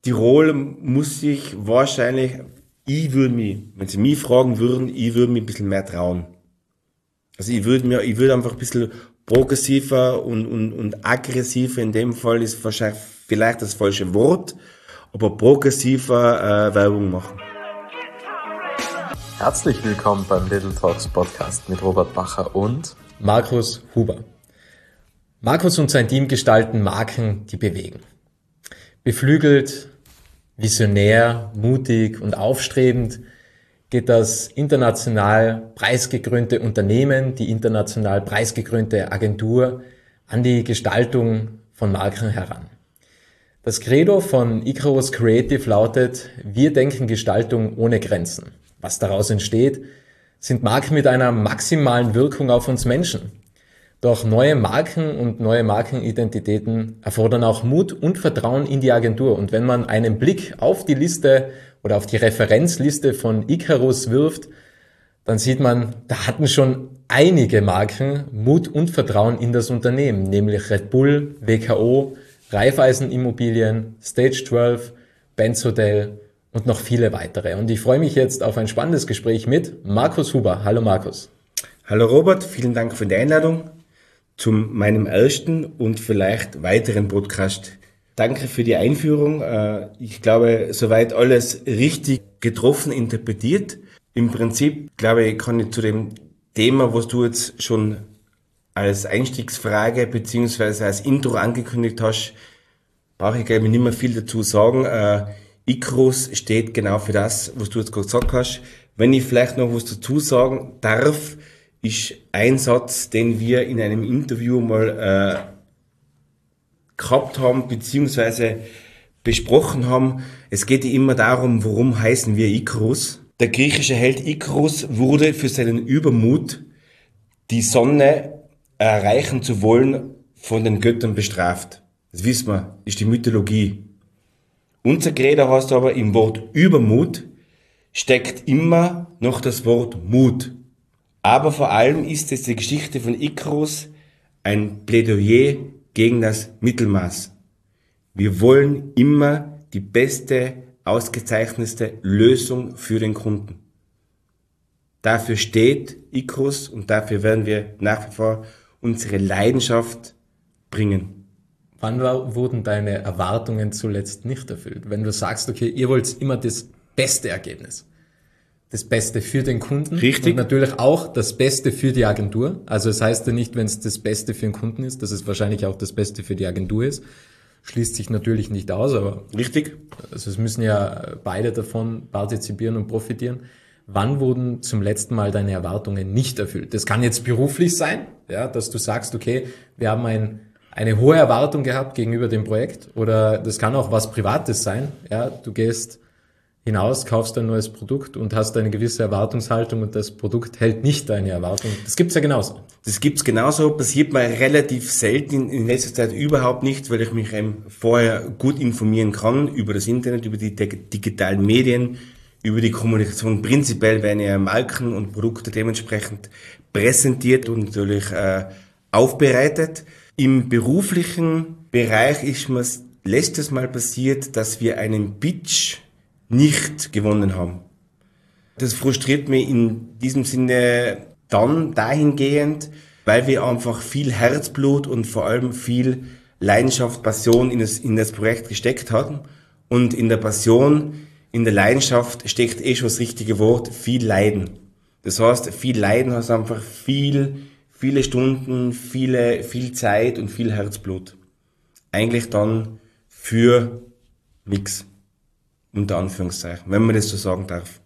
Tirol muss sich wahrscheinlich, wenn Sie mich fragen würden, ich würde mich ein bisschen mehr trauen. Also ich würde einfach ein bisschen progressiver und aggressiver, in dem Fall ist wahrscheinlich vielleicht das falsche Wort, aber progressiver Werbung machen. Herzlich willkommen beim Little Talks Podcast mit Robert Bacher und Markus Huber. Markus und sein Team gestalten Marken, die bewegen. Beflügelt, visionär, mutig und aufstrebend geht das international preisgekrönte Unternehmen, die international preisgekrönte Agentur an die Gestaltung von Marken heran. Das Credo von Icarus Creative lautet: Wir denken Gestaltung ohne Grenzen. Was daraus entsteht, sind Marken mit einer maximalen Wirkung auf uns Menschen. Doch neue Marken und neue Markenidentitäten erfordern auch Mut und Vertrauen in die Agentur. Und wenn man einen Blick auf die Liste oder auf die Referenzliste von Icarus wirft, dann sieht man, da hatten schon einige Marken Mut und Vertrauen in das Unternehmen, nämlich Red Bull, WKO, Raiffeisen Immobilien, Stage 12, Benz Hotel und noch viele weitere. Und ich freue mich jetzt auf ein spannendes Gespräch mit Markus Huber. Hallo Markus. Hallo Robert, vielen Dank für die Einladung zu meinem ersten und vielleicht weiteren Podcast. Danke für die Einführung. Ich glaube, soweit alles richtig getroffen interpretiert. Im Prinzip, glaube ich, kann ich zu dem Thema, was du jetzt schon als Einstiegsfrage beziehungsweise als Intro angekündigt hast, brauche ich, glaube ich, nicht mehr viel dazu sagen. Icarus steht genau für das, was du jetzt gerade gesagt hast. Wenn ich vielleicht noch was dazu sagen darf, ist ein Satz, den wir in einem Interview mal gehabt haben, beziehungsweise besprochen haben. Es geht ja immer darum, warum heißen wir Icarus. Der griechische Held Icarus wurde für seinen Übermut, die Sonne erreichen zu wollen, von den Göttern bestraft. Das wissen wir, ist die Mythologie. Unser Credo heißt aber, im Wort Übermut steckt immer noch das Wort Mut. Aber vor allem ist es die Geschichte von Icarus ein Plädoyer gegen das Mittelmaß. Wir wollen immer die beste, ausgezeichnetste Lösung für den Kunden. Dafür steht Icarus und dafür werden wir nach wie vor unsere Leidenschaft bringen. Wann wurden deine Erwartungen zuletzt nicht erfüllt? Wenn du sagst, okay, ihr wollt immer das beste Ergebnis. Das Beste für den Kunden. Richtig. Und natürlich auch das Beste für die Agentur. Also es heißt ja nicht, wenn es das Beste für den Kunden ist, dass es wahrscheinlich auch das Beste für die Agentur ist. Schließt sich natürlich nicht aus, aber... Richtig. Also es müssen ja beide davon partizipieren und profitieren. Wann wurden zum letzten Mal deine Erwartungen nicht erfüllt? Das kann jetzt beruflich sein, ja, dass du sagst, okay, wir haben eine hohe Erwartung gehabt gegenüber dem Projekt, oder das kann auch was Privates sein, ja, du gehst hinaus, kaufst ein neues Produkt und hast eine gewisse Erwartungshaltung und das Produkt hält nicht deine Erwartung. Das gibt's ja genauso. Das gibt's genauso, passiert mir relativ selten, in letzter Zeit überhaupt nicht, weil ich mich vorher gut informieren kann über das Internet, über die digitalen Medien, über die Kommunikation. Prinzipiell werden ja Marken und Produkte dementsprechend präsentiert und natürlich aufbereitet. Im beruflichen Bereich ist mir letztes Mal passiert, dass wir einen Pitch nicht gewonnen haben. Das frustriert mich in diesem Sinne dann dahingehend, weil wir einfach viel Herzblut und vor allem viel Leidenschaft, Passion in das Projekt gesteckt hatten. Und in der Passion, in der Leidenschaft steckt schon das richtige Wort, viel Leiden. Das heißt, viel Leiden heißt einfach viele Stunden, viel Zeit und viel Herzblut. Eigentlich dann für nix. Unter Anführungszeichen, wenn man das so sagen darf.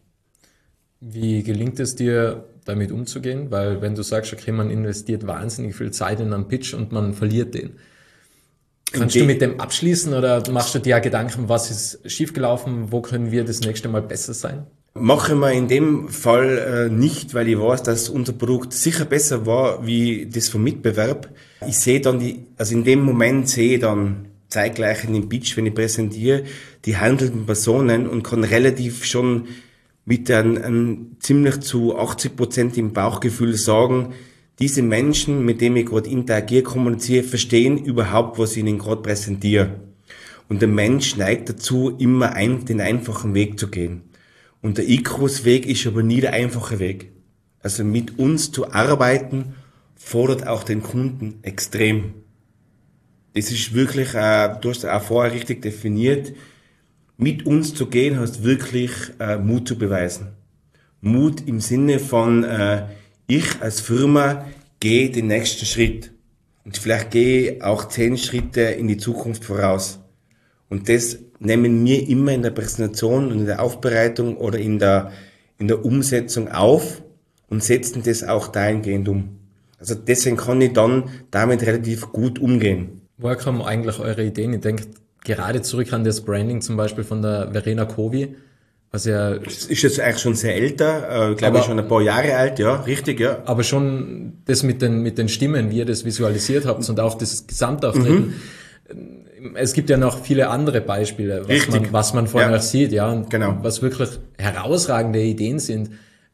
Wie gelingt es dir, damit umzugehen? Weil wenn du sagst, okay, man investiert wahnsinnig viel Zeit in einen Pitch und man verliert den. Kannst du mit dem abschließen oder machst du dir Gedanken, was ist schiefgelaufen, wo können wir das nächste Mal besser sein? Mache wir in dem Fall nicht, weil ich weiß, dass unser Produkt sicher besser war wie das vom Mitbewerb. Ich sehe dann in dem Moment sehe ich dann zeitgleich in dem Pitch, wenn ich präsentiere, die handelnden Personen und kann relativ schon mit einem ziemlich zu 80% im Bauchgefühl sagen, diese Menschen, mit denen ich gerade interagiere, kommuniziere, verstehen überhaupt, was ich ihnen gerade präsentiere. Und der Mensch neigt dazu, immer den einfachen Weg zu gehen. Und der Icarus-Weg ist aber nie der einfache Weg. Also mit uns zu arbeiten, fordert auch den Kunden extrem. Das ist wirklich, du hast auch vorher richtig definiert, mit uns zu gehen, heißt wirklich Mut zu beweisen. Mut im Sinne von, ich als Firma gehe den nächsten Schritt. Und vielleicht gehe ich auch 10 Schritte in die Zukunft voraus. Und das nehmen wir immer in der Präsentation und in der Aufbereitung oder in der Umsetzung auf und setzen das auch dahingehend um. Also deswegen kann ich dann damit relativ gut umgehen. Woher kommen eigentlich eure Ideen? Ich denke gerade zurück an das Branding zum Beispiel von der Verena Covi, was ja... Das ist jetzt eigentlich schon sehr älter, glaube ich schon ein paar Jahre alt, ja, richtig, ja. Aber schon das mit den Stimmen, wie ihr das visualisiert habt und auch das Gesamtauftreten. Es gibt ja noch viele andere Beispiele, was man vorher noch sieht, ja, und genau. Was wirklich herausragende Ideen sind.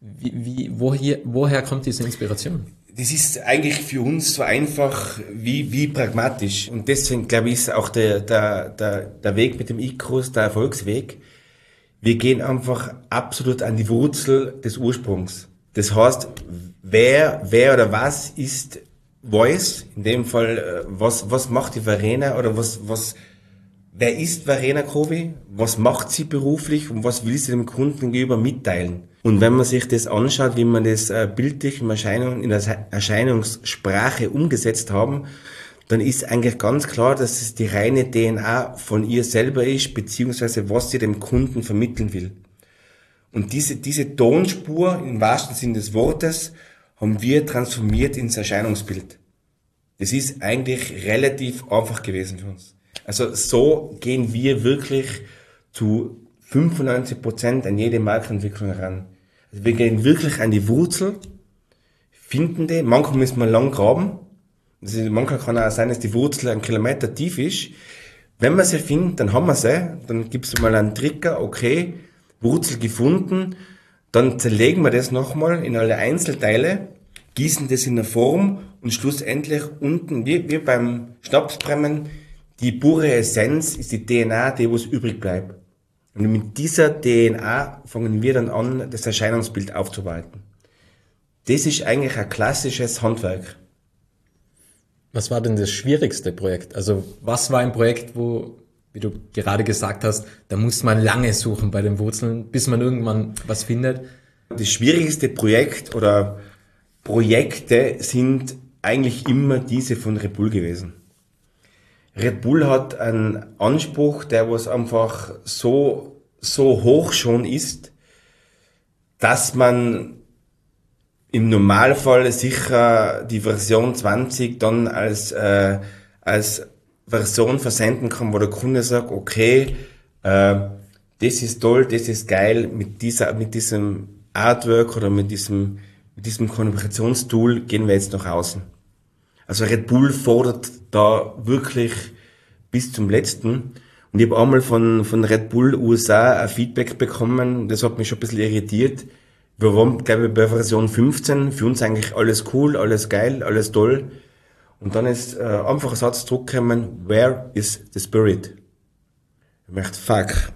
Woher kommt diese Inspiration? Das ist eigentlich für uns so einfach wie pragmatisch. Und deswegen, glaube ich, ist auch der Weg mit dem Icarus der Erfolgsweg. Wir gehen einfach absolut an die Wurzel des Ursprungs. Das heißt, wer oder was ist Voice? In dem Fall, was macht die Verena oder wer ist Verena Covi? Was macht sie beruflich und was will sie dem Kunden gegenüber mitteilen? Und wenn man sich das anschaut, wie man das bildlich in der Erscheinungssprache umgesetzt haben, dann ist eigentlich ganz klar, dass es die reine DNA von ihr selber ist, beziehungsweise was sie dem Kunden vermitteln will. Und diese Tonspur, im wahrsten Sinne des Wortes, haben wir transformiert ins Erscheinungsbild. Das ist eigentlich relativ einfach gewesen für uns. Also so gehen wir wirklich zu 95% an jede Markenentwicklung heran. Also wir gehen wirklich an die Wurzel, finden die, manchmal müssen wir lang graben. Also manchmal kann auch sein, dass die Wurzel 1 Kilometer tief ist. Wenn wir sie finden, dann haben wir sie, dann gibst du mal einen Trigger, okay, Wurzel gefunden, dann zerlegen wir das nochmal in alle Einzelteile, gießen das in eine Form und schlussendlich unten, wie beim Schnapsbrennen, die pure Essenz ist die DNA, die was übrig bleibt. Und mit dieser DNA fangen wir dann an, das Erscheinungsbild aufzuarbeiten. Das ist eigentlich ein klassisches Handwerk. Was war denn das schwierigste Projekt? Also was war ein Projekt, wo, wie du gerade gesagt hast, da muss man lange suchen bei den Wurzeln, bis man irgendwann was findet? Das schwierigste Projekt oder Projekte sind eigentlich immer diese von Red Bull gewesen. Red Bull hat einen Anspruch, der was einfach so hoch schon ist, dass man im Normalfall sicher die Version 20 dann als Version versenden kann, wo der Kunde sagt, okay, das ist toll, das ist geil, mit diesem Artwork oder mit diesem Kommunikationstool gehen wir jetzt nach außen. Also Red Bull fordert da wirklich bis zum Letzten. Und ich habe einmal von Red Bull USA ein Feedback bekommen, das hat mich schon ein bisschen irritiert. Wir waren, glaube ich, bei Version 15, für uns eigentlich alles cool, alles geil, alles toll. Und dann ist einfach ein Satz zurückgekommen, where is the spirit? Ich möchte, fuck.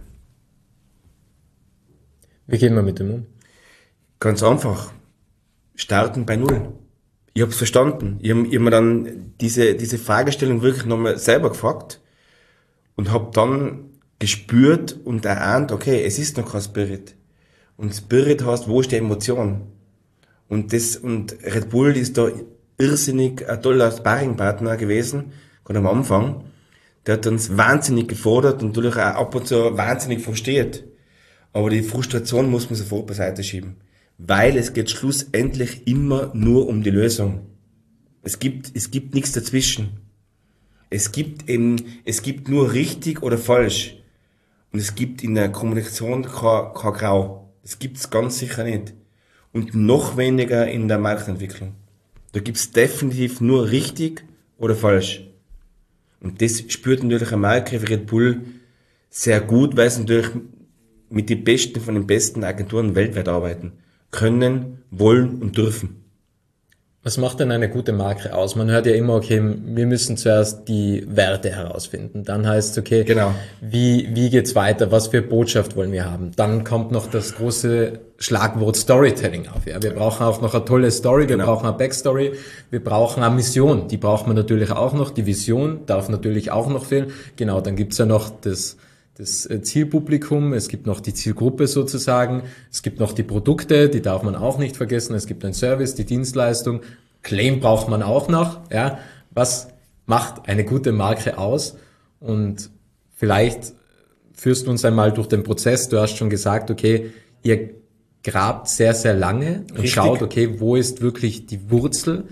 Wie gehen wir mit dem um? Ganz einfach. Starten bei Null. Ich habe es verstanden. Ich hab mir dann diese Fragestellung wirklich nochmal selber gefragt und habe dann gespürt und erahnt, okay, es ist noch kein Spirit. Und Spirit heißt, wo ist die Emotion? Und Red Bull ist da irrsinnig ein toller Sparringpartner gewesen, gerade am Anfang. Der hat uns wahnsinnig gefordert und natürlich auch ab und zu wahnsinnig frustriert. Aber die Frustration muss man sofort beiseite schieben. Weil es geht schlussendlich immer nur um die Lösung. Es gibt nichts dazwischen. Es gibt nur richtig oder falsch. Und es gibt in der Kommunikation kein Grau. Das gibt's ganz sicher nicht. Und noch weniger in der Marktentwicklung. Da gibt's definitiv nur richtig oder falsch. Und das spürt natürlich eine Marke wie Red Bull sehr gut, weil sie natürlich mit den Besten von den besten Agenturen weltweit arbeiten. Können, wollen und dürfen. Was macht denn eine gute Marke aus? Man hört ja immer, okay, wir müssen zuerst die Werte herausfinden. Dann heißt es, okay, Genau. wie geht's weiter? Was für Botschaft wollen wir haben? Dann kommt noch das große Schlagwort Storytelling auf. Ja, wir brauchen auch noch eine tolle Story, wir brauchen eine Backstory, wir brauchen eine Mission. Die braucht man natürlich auch noch. Die Vision darf natürlich auch noch fehlen. Genau, dann gibt's ja noch das Zielpublikum, es gibt noch die Zielgruppe sozusagen, es gibt noch die Produkte, die darf man auch nicht vergessen, es gibt einen Service, die Dienstleistung, Claim braucht man auch noch, ja. Was macht eine gute Marke aus? Und vielleicht führst du uns einmal durch den Prozess, du hast schon gesagt, okay, ihr grabt sehr, sehr lange und schaut, okay, wo ist wirklich die Wurzel,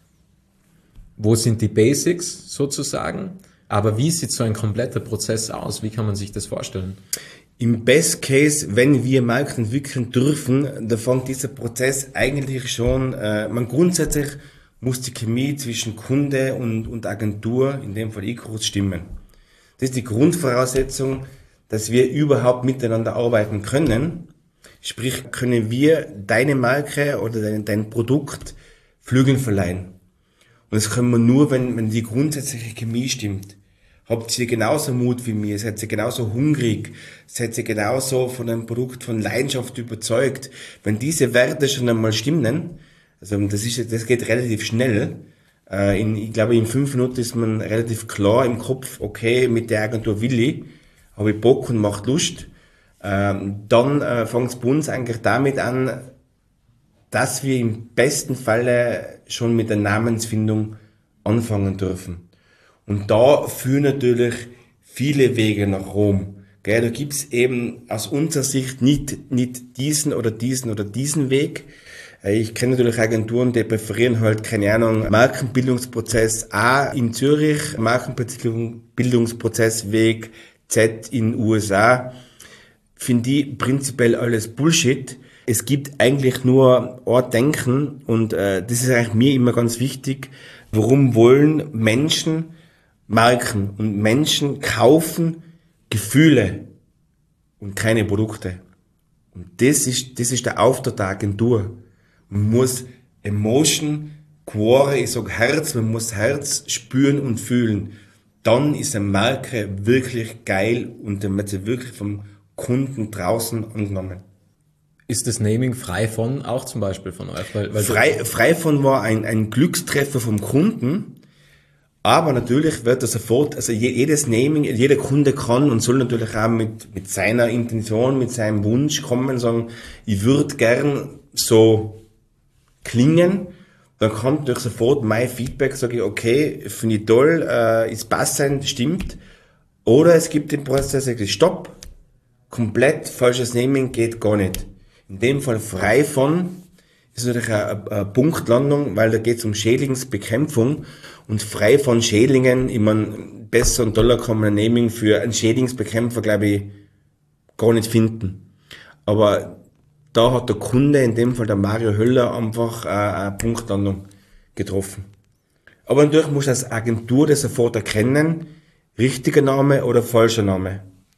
wo sind die Basics sozusagen? Aber wie sieht so ein kompletter Prozess aus? Wie kann man sich das vorstellen? Im Best Case, wenn wir Marken entwickeln dürfen, da fängt dieser Prozess eigentlich schon, grundsätzlich muss die Chemie zwischen Kunde und Agentur, in dem Fall E-Groß, stimmen. Das ist die Grundvoraussetzung, dass wir überhaupt miteinander arbeiten können. Sprich, können wir deine Marke oder dein Produkt Flügeln verleihen. Und das können wir nur, wenn die grundsätzliche Chemie stimmt. Habt ihr genauso Mut wie mir, seid ihr genauso hungrig, seid ihr genauso von einem Produkt von Leidenschaft überzeugt. Wenn diese Werte schon einmal stimmen, also das geht relativ schnell. Ich glaube, in 5 Minuten ist man relativ klar im Kopf, okay, mit der Agentur will ich, habe ich Bock und macht Lust. Dann fängt es bei uns eigentlich damit an, dass wir im besten Falle schon mit der Namensfindung anfangen dürfen. Und da führen natürlich viele Wege nach Rom. Gell, da gibt's eben aus unserer Sicht nicht diesen oder diesen oder diesen Weg. Ich kenne natürlich Agenturen, die präferieren halt, keine Ahnung, Markenbildungsprozess A in Zürich, Markenbildungsprozess Weg Z in USA. Finde ich prinzipiell alles Bullshit. Es gibt eigentlich nur ein Denken und das ist eigentlich mir immer ganz wichtig. Warum wollen Menschen Marken und Menschen kaufen Gefühle und keine Produkte? Und das ist der Auftrag der Agentur. Man muss Emotion, Quore, ich sag Herz, man muss Herz spüren und fühlen. Dann ist eine Marke wirklich geil und dann wird sie wirklich vom Kunden draußen angenommen. Ist das Naming frei von auch zum Beispiel von euch? Weil frei von war ein Glückstreffer vom Kunden, aber natürlich wird er sofort, also jedes Naming, jeder Kunde kann und soll natürlich auch mit seiner Intention, mit seinem Wunsch kommen und sagen, ich würde gern so klingen. Dann kommt durch sofort mein Feedback, sage ich, okay, finde ich toll, ist passend, stimmt. Oder es gibt den Prozess, sage ich, stopp, komplett falsches Naming geht gar nicht. In dem Fall frei von ist natürlich eine Punktlandung, weil da geht es um Schädlingsbekämpfung und frei von Schädlingen, ich meine, besser und toller kann man ein Naming für einen Schädlingsbekämpfer, glaube ich, gar nicht finden. Aber da hat der Kunde, in dem Fall der Mario Höller, einfach eine Punktlandung getroffen. Aber natürlich muss als Agentur das sofort erkennen, richtiger Name oder falscher Name.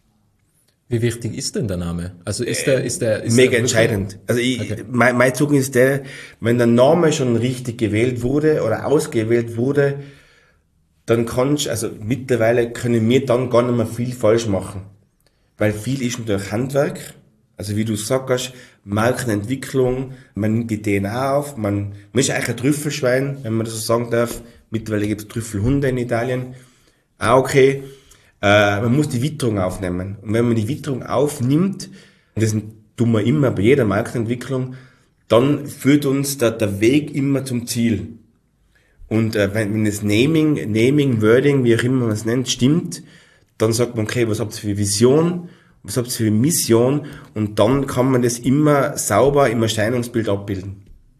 Wie wichtig ist denn der Name? Also ist mega entscheidend. Also mein Zugang ist der, wenn der Name schon richtig gewählt wurde oder ausgewählt wurde, dann mittlerweile können wir dann gar nicht mehr viel falsch machen. Weil viel ist natürlich Handwerk. Also wie du gesagt hast, Markenentwicklung, man nimmt die DNA auf, man ist eigentlich ein Trüffelschwein, wenn man das so sagen darf. Mittlerweile gibt es Trüffelhunde in Italien. Okay. Man muss die Witterung aufnehmen. Und wenn man die Witterung aufnimmt, und das tun wir immer bei jeder Markenentwicklung, dann führt uns der Weg immer zum Ziel. Und wenn das Naming, Wording, wie auch immer man es nennt, stimmt, dann sagt man, okay, was habt ihr für Vision, was habt ihr für Mission, und dann kann man das immer sauber im Erscheinungsbild abbilden.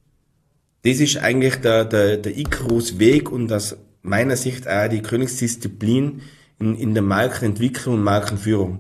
Das ist eigentlich der Icarus-Weg und aus meiner Sicht auch die Königsdisziplin in der Markenentwicklung und Markenführung.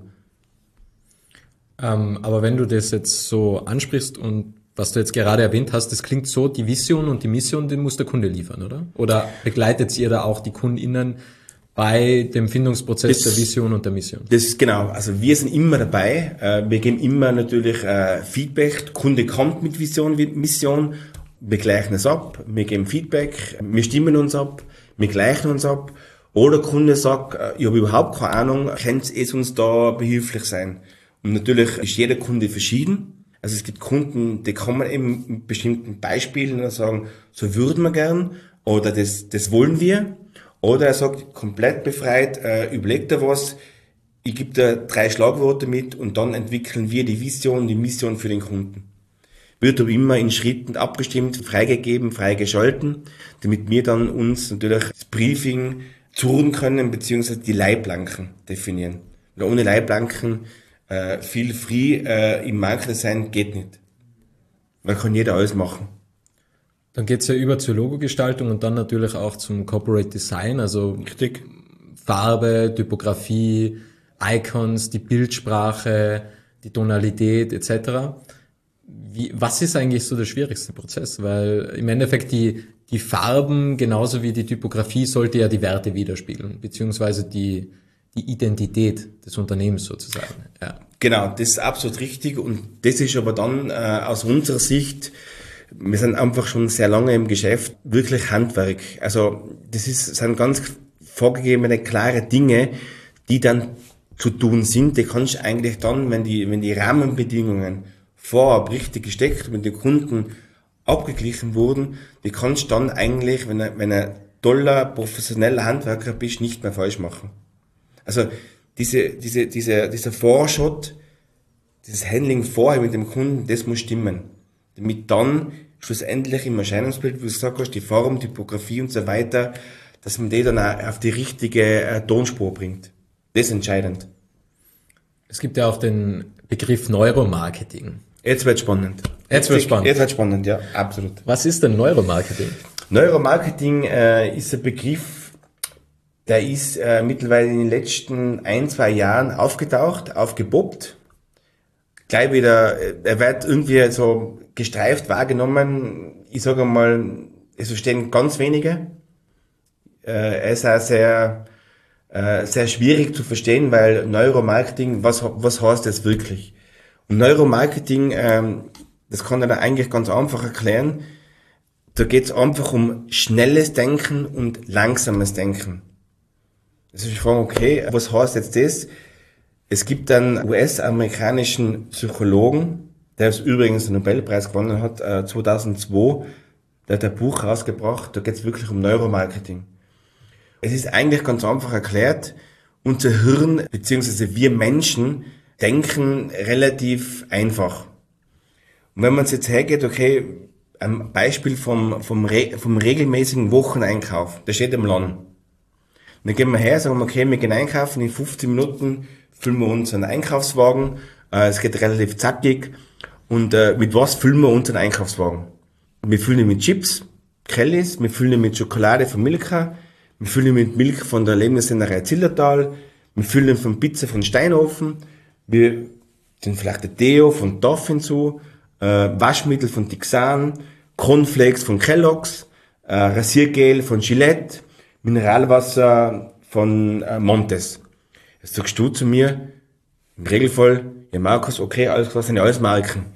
Aber wenn du das jetzt so ansprichst und was du jetzt gerade erwähnt hast, das klingt so, die Vision und die Mission, den muss der Kunde liefern, oder? Oder begleitet ihr da auch die KundInnen bei dem Findungsprozess der Vision und der Mission? Das ist genau, also wir sind immer dabei, wir geben immer natürlich Feedback, der Kunde kommt mit Vision, mit Mission, wir gleichen es ab, wir geben Feedback, wir stimmen uns ab, wir gleichen uns ab. Oder der Kunde sagt, ich habe überhaupt keine Ahnung, könnt ihr uns da behilflich sein? Und natürlich ist jeder Kunde verschieden. Also es gibt Kunden, die kommen eben mit bestimmten Beispielen und sagen, so würden wir gern oder das wollen wir. Oder er sagt, komplett befreit, überlegt er was, ich gebe da 3 Schlagworte mit und dann entwickeln wir die Vision, die Mission für den Kunden. Wird aber immer in Schritten abgestimmt, freigegeben, freigeschalten, damit wir dann uns natürlich das Briefing zuhören können, beziehungsweise die Leitplanken definieren. Weil ohne Leitplanken viel free im Markendesign geht nicht. Da kann jeder alles machen. Dann geht's ja über zur Logogestaltung und dann natürlich auch zum Corporate Design, also Richtig. Farbe, Typografie, Icons, die Bildsprache, die Tonalität etc. Was ist eigentlich so der schwierigste Prozess? Weil im Endeffekt die Farben genauso wie die Typografie sollte ja die Werte widerspiegeln, beziehungsweise die Identität des Unternehmens sozusagen. Ja. Genau, das ist absolut richtig und das ist aber dann aus unserer Sicht, wir sind einfach schon sehr lange im Geschäft, wirklich Handwerk. Also sind ganz vorgegebene, klare Dinge, die dann zu tun sind. Die kannst du eigentlich dann, wenn die Rahmenbedingungen vorab richtig gesteckt und mit den Kunden abgeglichen wurden, die kannst du dann eigentlich, wenn ein toller, professioneller Handwerker bist, nicht mehr falsch machen. Also dieser Vorschott, dieses Handling vorher mit dem Kunden, das muss stimmen. Damit dann schlussendlich im Erscheinungsbild, wie du gesagt hast, die Form, Typografie und so weiter, dass man die dann auch auf die richtige Tonspur bringt. Das ist entscheidend. Es gibt ja auch den Begriff Neuromarketing. Jetzt wird spannend. Jetzt wird spannend, ja, absolut. Was ist denn Neuromarketing? Neuromarketing ist ein Begriff, der ist mittlerweile in den letzten 1-2 Jahren aufgepoppt. Gleich wieder, er wird irgendwie so gestreift wahrgenommen. Ich sage mal, es verstehen ganz wenige. Er ist auch sehr schwierig zu verstehen, weil Neuromarketing, was heißt das wirklich? Und Neuromarketing, das kann er dann eigentlich ganz einfach erklären. Da geht es einfach um schnelles Denken und langsames Denken. Das ist die Frage, okay, was heißt jetzt das? Es gibt einen US-amerikanischen Psychologen, der übrigens den Nobelpreis gewonnen hat, 2002, der hat ein Buch rausgebracht, da geht es wirklich um Neuromarketing. Es ist eigentlich ganz einfach erklärt, unser Hirn, beziehungsweise wir Menschen, denken relativ einfach. Und wenn man es jetzt hergeht, okay, ein Beispiel vom regelmäßigen Wocheneinkauf, der steht im Laden. Und dann gehen wir her, sagen wir, okay, wir gehen einkaufen, in 15 Minuten füllen wir unseren Einkaufswagen, es geht relativ zackig, und mit was füllen wir unseren Einkaufswagen? Wir füllen ihn mit Chips, Kellys, wir füllen ihn mit Schokolade von Milka, wir füllen ihn mit Milch von der Lebenssennerei Zillertal, wir füllen ihn von Pizza von Steinhofen, wir sind vielleicht der Deo von Toff hinzu, Waschmittel von Tixan, Cornflakes von Kellogg's, Rasiergel von Gillette, Mineralwasser von Montes. Jetzt sagst du zu mir, im Regelfall, ja Markus, okay, alles klar, sind ja alles Marken.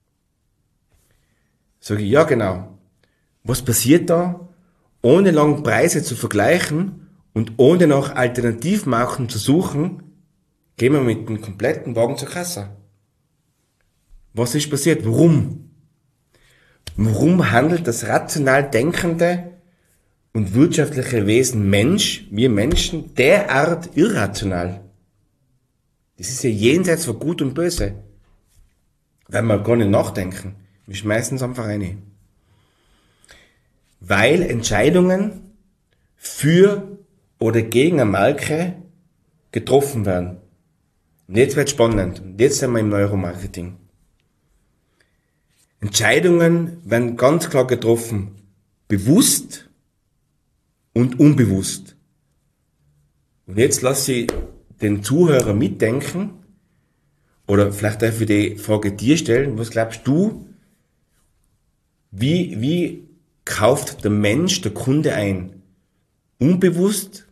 Sag ich, ja genau. Was passiert da? Ohne lang Preise zu vergleichen und ohne nach Alternativmarken zu suchen, gehen wir mit dem kompletten Wagen zur Kasse. Was ist passiert? Warum? Warum handelt das rational denkende und wirtschaftliche Wesen Mensch, wir Menschen, derart irrational? Das ist ja jenseits von Gut und Böse. Weil wir gar nicht nachdenken. Wir schmeißen es einfach rein. Weil Entscheidungen für oder gegen eine Marke getroffen werden. Und jetzt wird spannend. Und jetzt sind wir im Neuromarketing. Entscheidungen werden ganz klar getroffen. Bewusst und unbewusst. Und jetzt lasse ich den Zuhörer mitdenken. Oder vielleicht darf ich die Frage dir stellen. Was glaubst du, wie kauft der Mensch, der Kunde ein? Unbewusst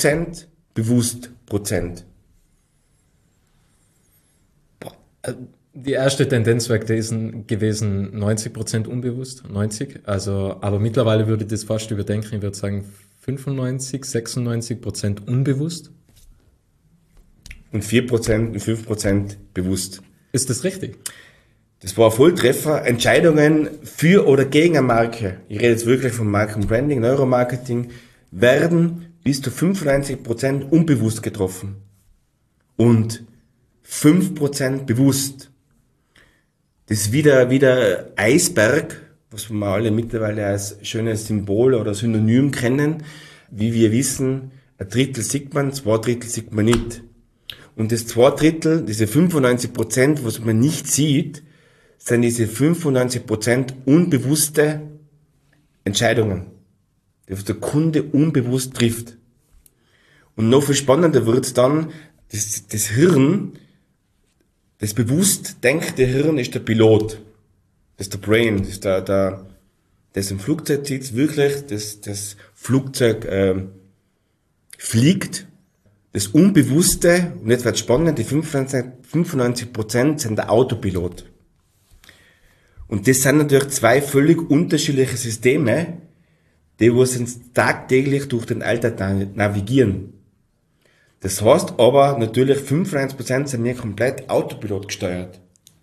Prozent, bewusst Prozent. Die erste Tendenz wäre gewesen 90% unbewusst, 90. Also, aber mittlerweile würde ich das fast überdenken. Ich würde sagen 95, 96% unbewusst. Und 4% und 5% bewusst. Ist das richtig? Das war ein Volltreffer. Entscheidungen für oder gegen eine Marke, ich rede jetzt wirklich von Markenbranding, Neuromarketing, werden bis zu 95% unbewusst getroffen. Und 5% bewusst. Das ist wieder Eisberg, was wir alle mittlerweile als schönes Symbol oder Synonym kennen. Wie wir wissen, 1/3 sieht man, 2/3 sieht man nicht. Und das 2/3, diese 95%, was man nicht sieht, sind diese 95% unbewusste Entscheidungen, die der Kunde unbewusst trifft. Und noch viel spannender wird's dann, das Hirn, das bewusst denkende Hirn ist der Pilot, das ist der Brain, das ist das im Flugzeug sitzt, wirklich, das Flugzeug fliegt. Das Unbewusste, und jetzt wird's spannend, die 95% sind der Autopilot. Und das sind natürlich zwei völlig unterschiedliche Systeme, die uns tagtäglich durch den Alltag navigieren. Das heißt aber natürlich 95% sind wir komplett Autopilot gesteuert.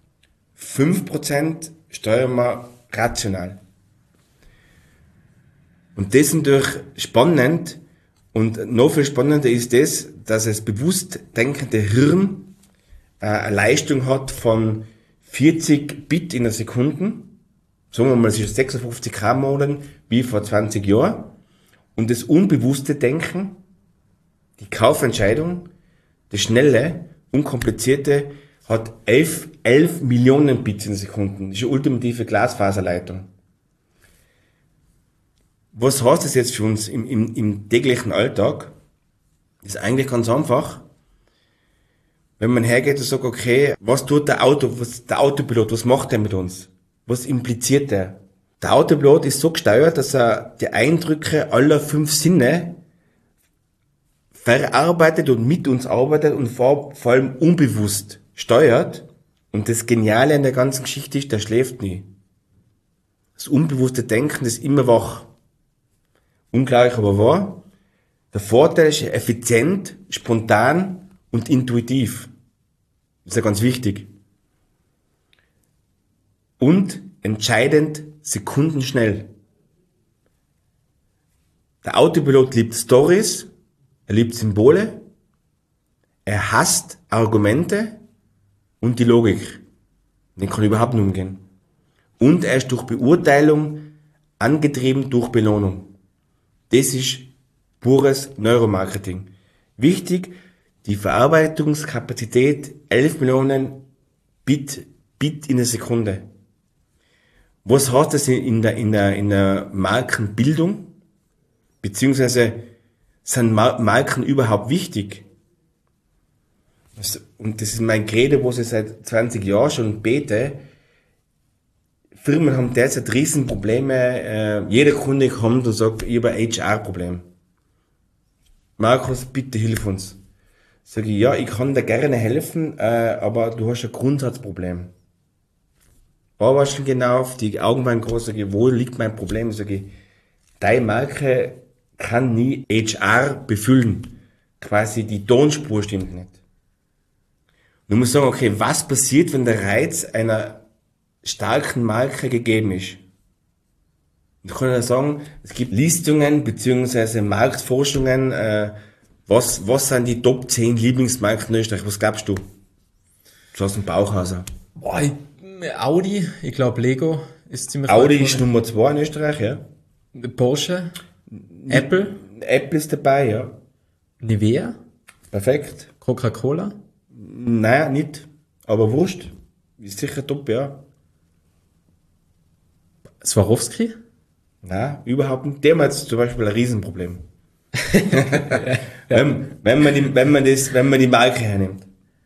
5% steuern wir rational. Und das ist natürlich spannend. Und noch viel spannender ist das, dass das bewusst denkende Hirn eine Leistung hat von 40 Bit in der Sekunde. Sagen wir mal, es ist 56 K-Moden wie vor 20 Jahren. Und das unbewusste Denken, die Kaufentscheidung, das schnelle, unkomplizierte, hat 11 Millionen Bits in der Sekunde. Das ist eine ultimative Glasfaserleitung. Was heißt das jetzt für uns im täglichen Alltag? Das ist eigentlich ganz einfach. Wenn man hergeht und sagt, okay, was tut der Autopilot, was macht der mit uns? Was impliziert der? Der Autopilot ist so gesteuert, dass er die Eindrücke aller 5 Sinne verarbeitet und mit uns arbeitet und vor allem unbewusst steuert. Und das Geniale an der ganzen Geschichte ist, der schläft nie. Das unbewusste Denken ist immer wach. Unglaublich aber wahr. Der Vorteil ist effizient, spontan und intuitiv. Das ist ja ganz wichtig. Und entscheidend sekundenschnell. Der Autopilot liebt Stories, er liebt Symbole, er hasst Argumente und die Logik. Den kann er überhaupt nicht umgehen. Und er ist durch Beurteilung angetrieben durch Belohnung. Das ist pures Neuromarketing. Wichtig, die Verarbeitungskapazität 11 Millionen Bit in der Sekunde. Was heißt das in der Markenbildung? Beziehungsweise sind Marken überhaupt wichtig? Und das ist mein Credo, wo ich seit 20 Jahren schon bete. Firmen haben derzeit Riesenprobleme. Jeder Kunde kommt und sagt, ich habe ein HR-Problem. Markus, bitte hilf uns. Sag ich, ja, ich kann dir gerne helfen, aber du hast ein Grundsatzproblem. Aber schon genau auf die Augenbrauen groß, sag ich, wo liegt mein Problem? Sag ich, deine Marke kann nie HR befüllen. Quasi die Tonspur stimmt nicht. Du musst sagen, okay, was passiert, wenn der Reiz einer starken Marke gegeben ist? Ich kann ja sagen, es gibt Listungen beziehungsweise Marktforschungen, was sind die Top 10 Lieblingsmarken in Österreich? Was glaubst du? So aus dem Bauchhaus. Boah, Audi, ich glaube Lego ist ziemlich Audi ist Nummer 2 in Österreich, ja. Porsche, Apple. Apple ist dabei, ja. Nivea. Perfekt. Coca-Cola. Naja, nicht. Aber Wurst. Ist sicher top, ja. Swarovski. Nein, überhaupt nicht. Der hat jetzt zum Beispiel ein Riesenproblem. wenn man die Marke hernimmt.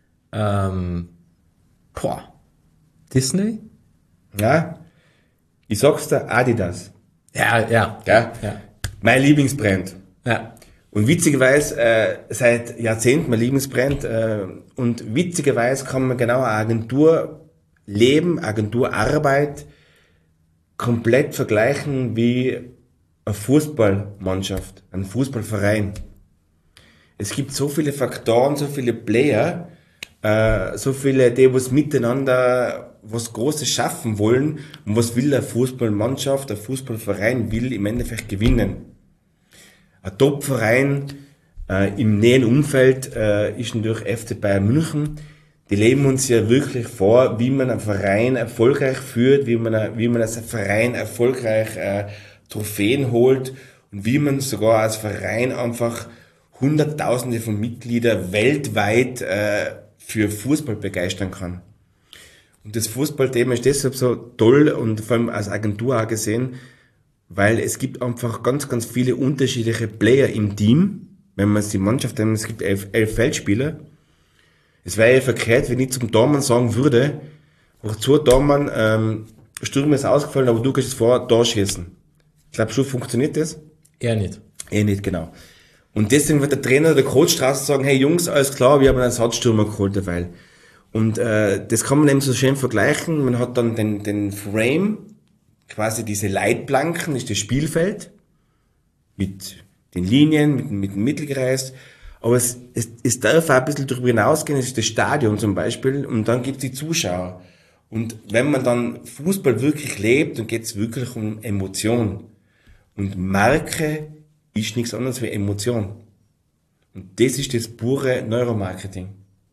Disney? Ja. Ich sag's dir, Adidas. Ja. Ja. Mein Lieblingsbrand. Ja. Und witzigerweise, seit Jahrzehnten mein Lieblingsbrand, und witzigerweise kann man genau eine Agentur Leben, Agenturarbeit komplett vergleichen wie eine Fußballmannschaft, ein Fußballverein. Es gibt so viele Faktoren, so viele Player, so viele, die was miteinander was Großes schaffen wollen und was will eine Fußballmannschaft, ein Fußballverein will im Endeffekt gewinnen. Ein Topverein im näheren Umfeld ist natürlich FC Bayern München. Die leben uns ja wirklich vor, wie man einen Verein erfolgreich führt, wie man als Verein erfolgreich Trophäen holt und wie man sogar als Verein einfach Hunderttausende von Mitgliedern weltweit für Fußball begeistern kann. Und das Fußballthema ist deshalb so toll und vor allem als Agentur auch gesehen, weil es gibt einfach ganz, ganz viele unterschiedliche Player im Team. Wenn man die Mannschaft nimmt, es gibt 11 Feldspieler. Es wäre ja verkehrt, wenn ich zum Tormann sagen würde, auch zu Tormann, Stürmer ist ausgefallen, aber du kannst jetzt vor Tor schießen. Ich glaube, schon funktioniert das? Eher nicht. Eher nicht, genau. Und deswegen wird der Trainer oder der Coach draußen sagen, hey Jungs, alles klar, wir haben einen Ersatzstürmer geholt derweil. Und das kann man eben so schön vergleichen. Man hat dann den Frame, quasi diese Leitplanken, ist das Spielfeld, mit den Linien, mit dem Mittelkreis. Aber es darf auch ein bisschen darüber hinausgehen, es ist das Stadion zum Beispiel, und dann gibt es die Zuschauer. Und wenn man dann Fußball wirklich lebt, dann geht es wirklich um Emotion. Und Marke ist nichts anderes wie Emotion. Und das ist das pure Neuromarketing.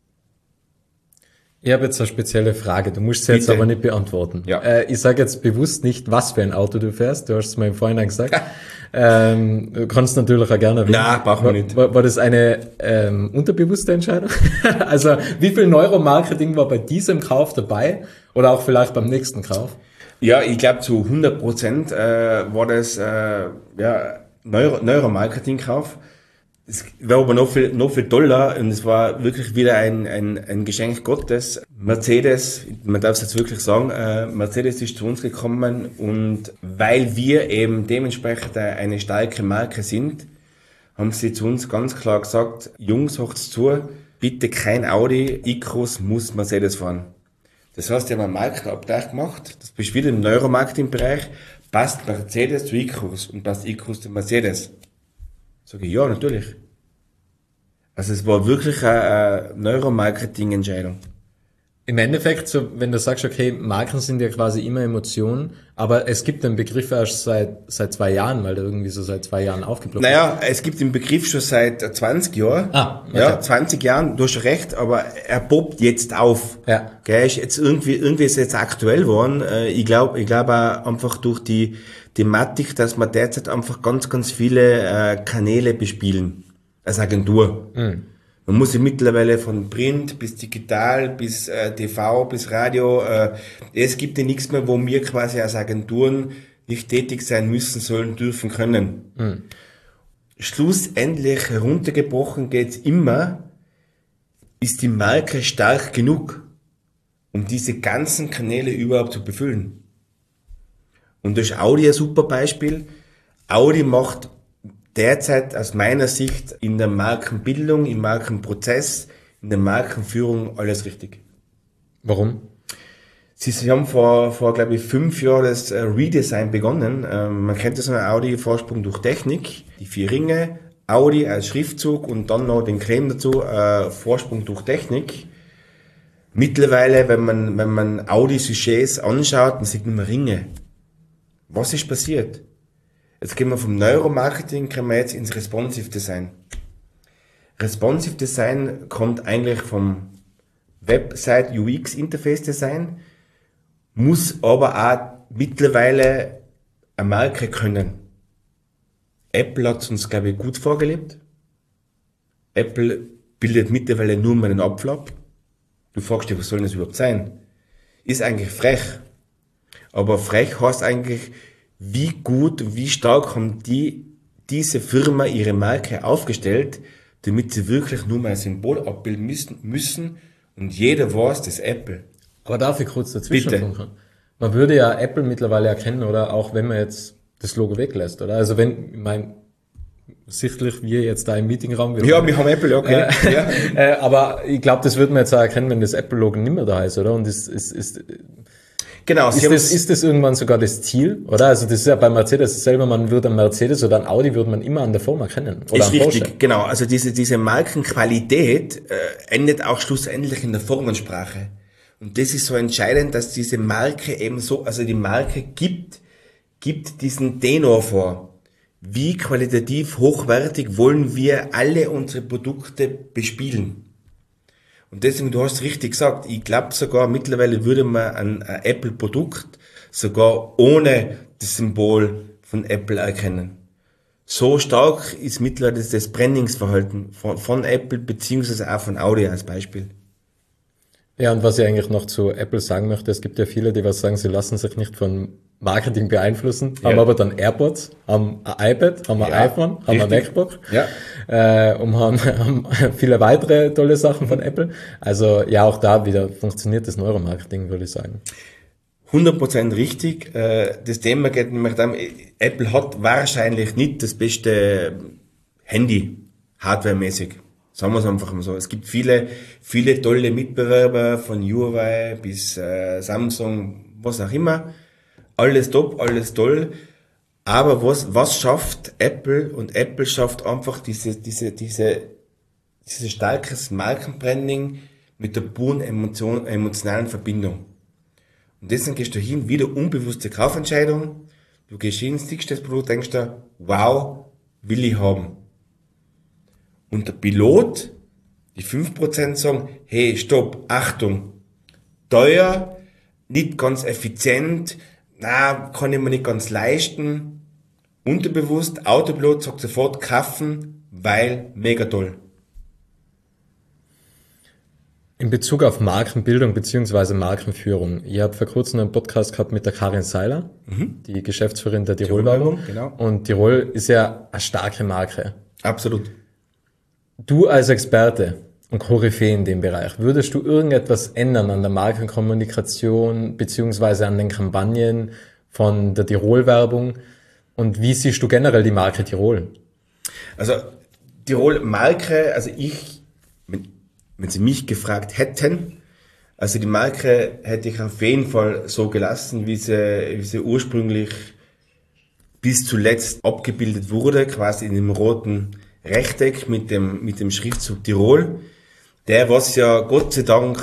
Ich habe jetzt eine spezielle Frage, du musst sie jetzt Bitte. aber nicht beantworten. Ja. Ich sage jetzt bewusst nicht, was für ein Auto du fährst, du hast es mir im Vorhinein gesagt. Du kannst natürlich auch gerne erwähnen. Nein, brauchen wir nicht. War das eine unterbewusste Entscheidung? Also wie viel Neuromarketing war bei diesem Kauf dabei oder auch vielleicht beim nächsten Kauf? Ja, ich glaube zu 100% war das Neuromarketing-Kauf. Es war aber noch viel toller und es war wirklich wieder ein Geschenk Gottes. Mercedes, man darf es jetzt wirklich sagen, Mercedes ist zu uns gekommen und weil wir eben dementsprechend eine starke Marke sind, haben sie zu uns ganz klar gesagt, Jungs, hört's zu, bitte kein Audi, Icarus muss Mercedes fahren. Das heißt, die haben einen Markenabgleich gemacht, das bist wieder im Neuromarketing-Bereich, passt Mercedes zu Icarus und passt Icarus zu Mercedes. Sag ich, ja, natürlich. Also es war wirklich eine Neuromarketing-Entscheidung. Im Endeffekt, so, wenn du sagst, okay, Marken sind ja quasi immer Emotionen, aber es gibt den Begriff erst seit 2 Jahren, weil der irgendwie so seit 2 Jahren aufgeploppt ist. Naja, es gibt den Begriff schon seit 20 Jahren. Ah, okay. Ja, 20 Jahren, du hast recht, aber er poppt jetzt auf. Ja. Gell, ist jetzt irgendwie ist jetzt aktuell geworden. Ich glaube auch einfach durch die Thematik, dass wir derzeit einfach ganz, ganz viele Kanäle bespielen. Als Agentur. Mhm. Man muss ja mittlerweile von Print bis digital, bis TV, bis Radio, es gibt ja nichts mehr, wo wir quasi als Agenturen nicht tätig sein müssen, sollen, dürfen, können. Mhm. Schlussendlich heruntergebrochen geht's immer, ist die Marke stark genug, um diese ganzen Kanäle überhaupt zu befüllen. Und da ist Audi ein super Beispiel. Audi macht derzeit aus meiner Sicht in der Markenbildung, im Markenprozess, in der Markenführung alles richtig. Warum? Sie haben vor glaube ich 5 Jahren das Redesign begonnen. Man kennt das an Audi, Vorsprung durch Technik, die 4 Ringe, Audi als Schriftzug und dann noch den Creme dazu, Vorsprung durch Technik. Mittlerweile, wenn man Audi-Sujets anschaut, man sieht nur mehr Ringe. Was ist passiert? Jetzt gehen wir vom Neuromarketing, kommen wir jetzt ins Responsive Design. Responsive Design kommt eigentlich vom Website UX Interface Design, muss aber auch mittlerweile eine Marke können. Apple hat es uns, glaube ich, gut vorgelebt. Apple bildet mittlerweile nur mal einen Apfel ab. Du fragst dich, was soll das überhaupt sein? Ist eigentlich frech. Aber frech heißt eigentlich, wie gut, wie stark haben diese Firma ihre Marke aufgestellt, damit sie wirklich nur mal ein Symbol abbilden müssen und jeder weiß, das ist Apple. Aber darf ich kurz dazwischenfunken? Man würde ja Apple mittlerweile erkennen, oder auch wenn man jetzt das Logo weglässt, oder? Also sichtlich wir jetzt da im Meetingraum. Ja, wir haben Apple, okay. Aber ich glaube, das wird man jetzt auch erkennen, wenn das Apple-Logo nicht mehr da ist, oder? Und Genau. Ist das irgendwann sogar das Ziel, oder? Also das ist ja bei Mercedes selber, man würde einen Mercedes oder ein Audi würde man immer an der Form erkennen. Oder ist richtig, Porsche. Genau. Also diese Markenqualität endet auch schlussendlich in der Formensprache. Und das ist so entscheidend, dass diese Marke eben so, also die Marke gibt diesen Tenor vor. Wie qualitativ hochwertig wollen wir alle unsere Produkte bespielen? Und deswegen, du hast richtig gesagt, ich glaube sogar mittlerweile würde man ein Apple-Produkt sogar ohne das Symbol von Apple erkennen. So stark ist mittlerweile das Branding-Verhalten von Apple beziehungsweise auch von Audi als Beispiel. Ja, und was ich eigentlich noch zu Apple sagen möchte, es gibt ja viele, die was sagen, sie lassen sich nicht von Marketing beeinflussen, haben aber dann AirPods, haben ein iPad, haben ein iPhone, haben ein MacBook und haben viele weitere tolle Sachen von Apple. Also ja, auch da wieder funktioniert das Neuromarketing, würde ich sagen. 100% richtig. Das Thema geht nämlich darum, Apple hat wahrscheinlich nicht das beste Handy, hardwaremäßig. Sagen wir es einfach mal so. Es gibt viele tolle Mitbewerber von Huawei bis Samsung, was auch immer. Alles top, alles toll. Aber was schafft Apple? Und Apple schafft einfach diese starkes Markenbranding mit der puren emotionalen Verbindung. Und deswegen gehst du hin, wieder unbewusste Kaufentscheidung. Du gehst hin, siehst das Produkt, denkst dir, wow, will ich haben. Und der Pilot, die 5% sagen, hey, stopp, Achtung, teuer, nicht ganz effizient, kann ich mir nicht ganz leisten. Unterbewusst, Autopilot sagt sofort kaufen, weil mega toll. In Bezug auf Markenbildung bzw. Markenführung. Ihr habt vor kurzem einen Podcast gehabt mit der Karin Seiler, die Geschäftsführerin der Tirol-Werbung. Genau. Und Tirol ist ja eine starke Marke. Absolut. Du als Experte und Koryphäe in dem Bereich, würdest du irgendetwas ändern an der Markenkommunikation beziehungsweise an den Kampagnen von der Tirol-Werbung? Und wie siehst du generell die Marke Tirol? Also Tirol-Marke, also wenn Sie mich gefragt hätten, also die Marke hätte ich auf jeden Fall so gelassen, wie sie ursprünglich bis zuletzt abgebildet wurde, quasi in dem roten Rechteck mit dem Schriftzug Tirol, der was ja Gott sei Dank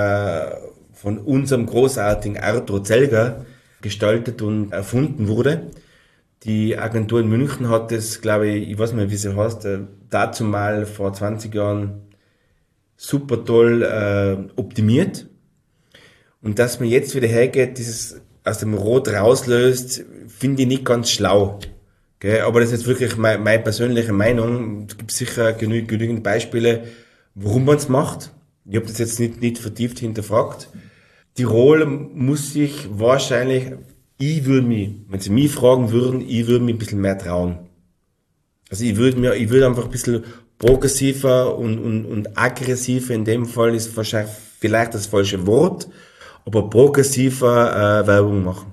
von unserem großartigen Arthur Zelger gestaltet und erfunden wurde. Die Agentur in München hat das, glaube ich weiß nicht, wie sie heißt, dazu mal vor 20 Jahren super toll optimiert. Und dass man jetzt wieder hergeht, dieses aus dem Rot rauslöst, finde ich nicht ganz schlau. Okay, aber das ist jetzt wirklich meine persönliche Meinung. Es gibt sicher genügend Beispiele, warum man es macht. Ich habe das jetzt nicht vertieft hinterfragt. Tirol muss sich wahrscheinlich, wenn Sie mich fragen würden, ich würde mich ein bisschen mehr trauen. Also ich würde einfach ein bisschen progressiver und aggressiver, in dem Fall ist wahrscheinlich vielleicht das falsche Wort, aber progressiver Werbung machen.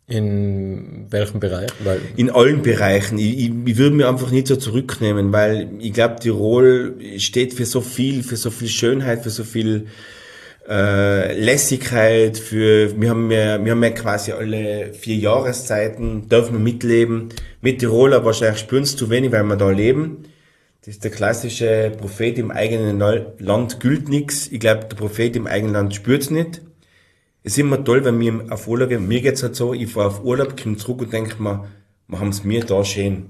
In welchem Bereich? In allen Bereichen. Ich würde mir einfach nicht so zurücknehmen, weil ich glaube, Tirol steht für so viel Schönheit, für so viel Lässigkeit, wir haben ja quasi alle 4 Jahreszeiten, dürfen wir mitleben. Mit Tiroler wahrscheinlich spüren es zu wenig, weil wir da leben. Das ist der klassische Prophet im eigenen Land gilt nichts. Ich glaube, der Prophet im eigenen Land spürt's nicht. Es ist immer toll, wenn wir auf Urlaub gehen. Mir geht's halt so, ich fahre auf Urlaub, komme zurück und denke mir, wir haben es mir da schön.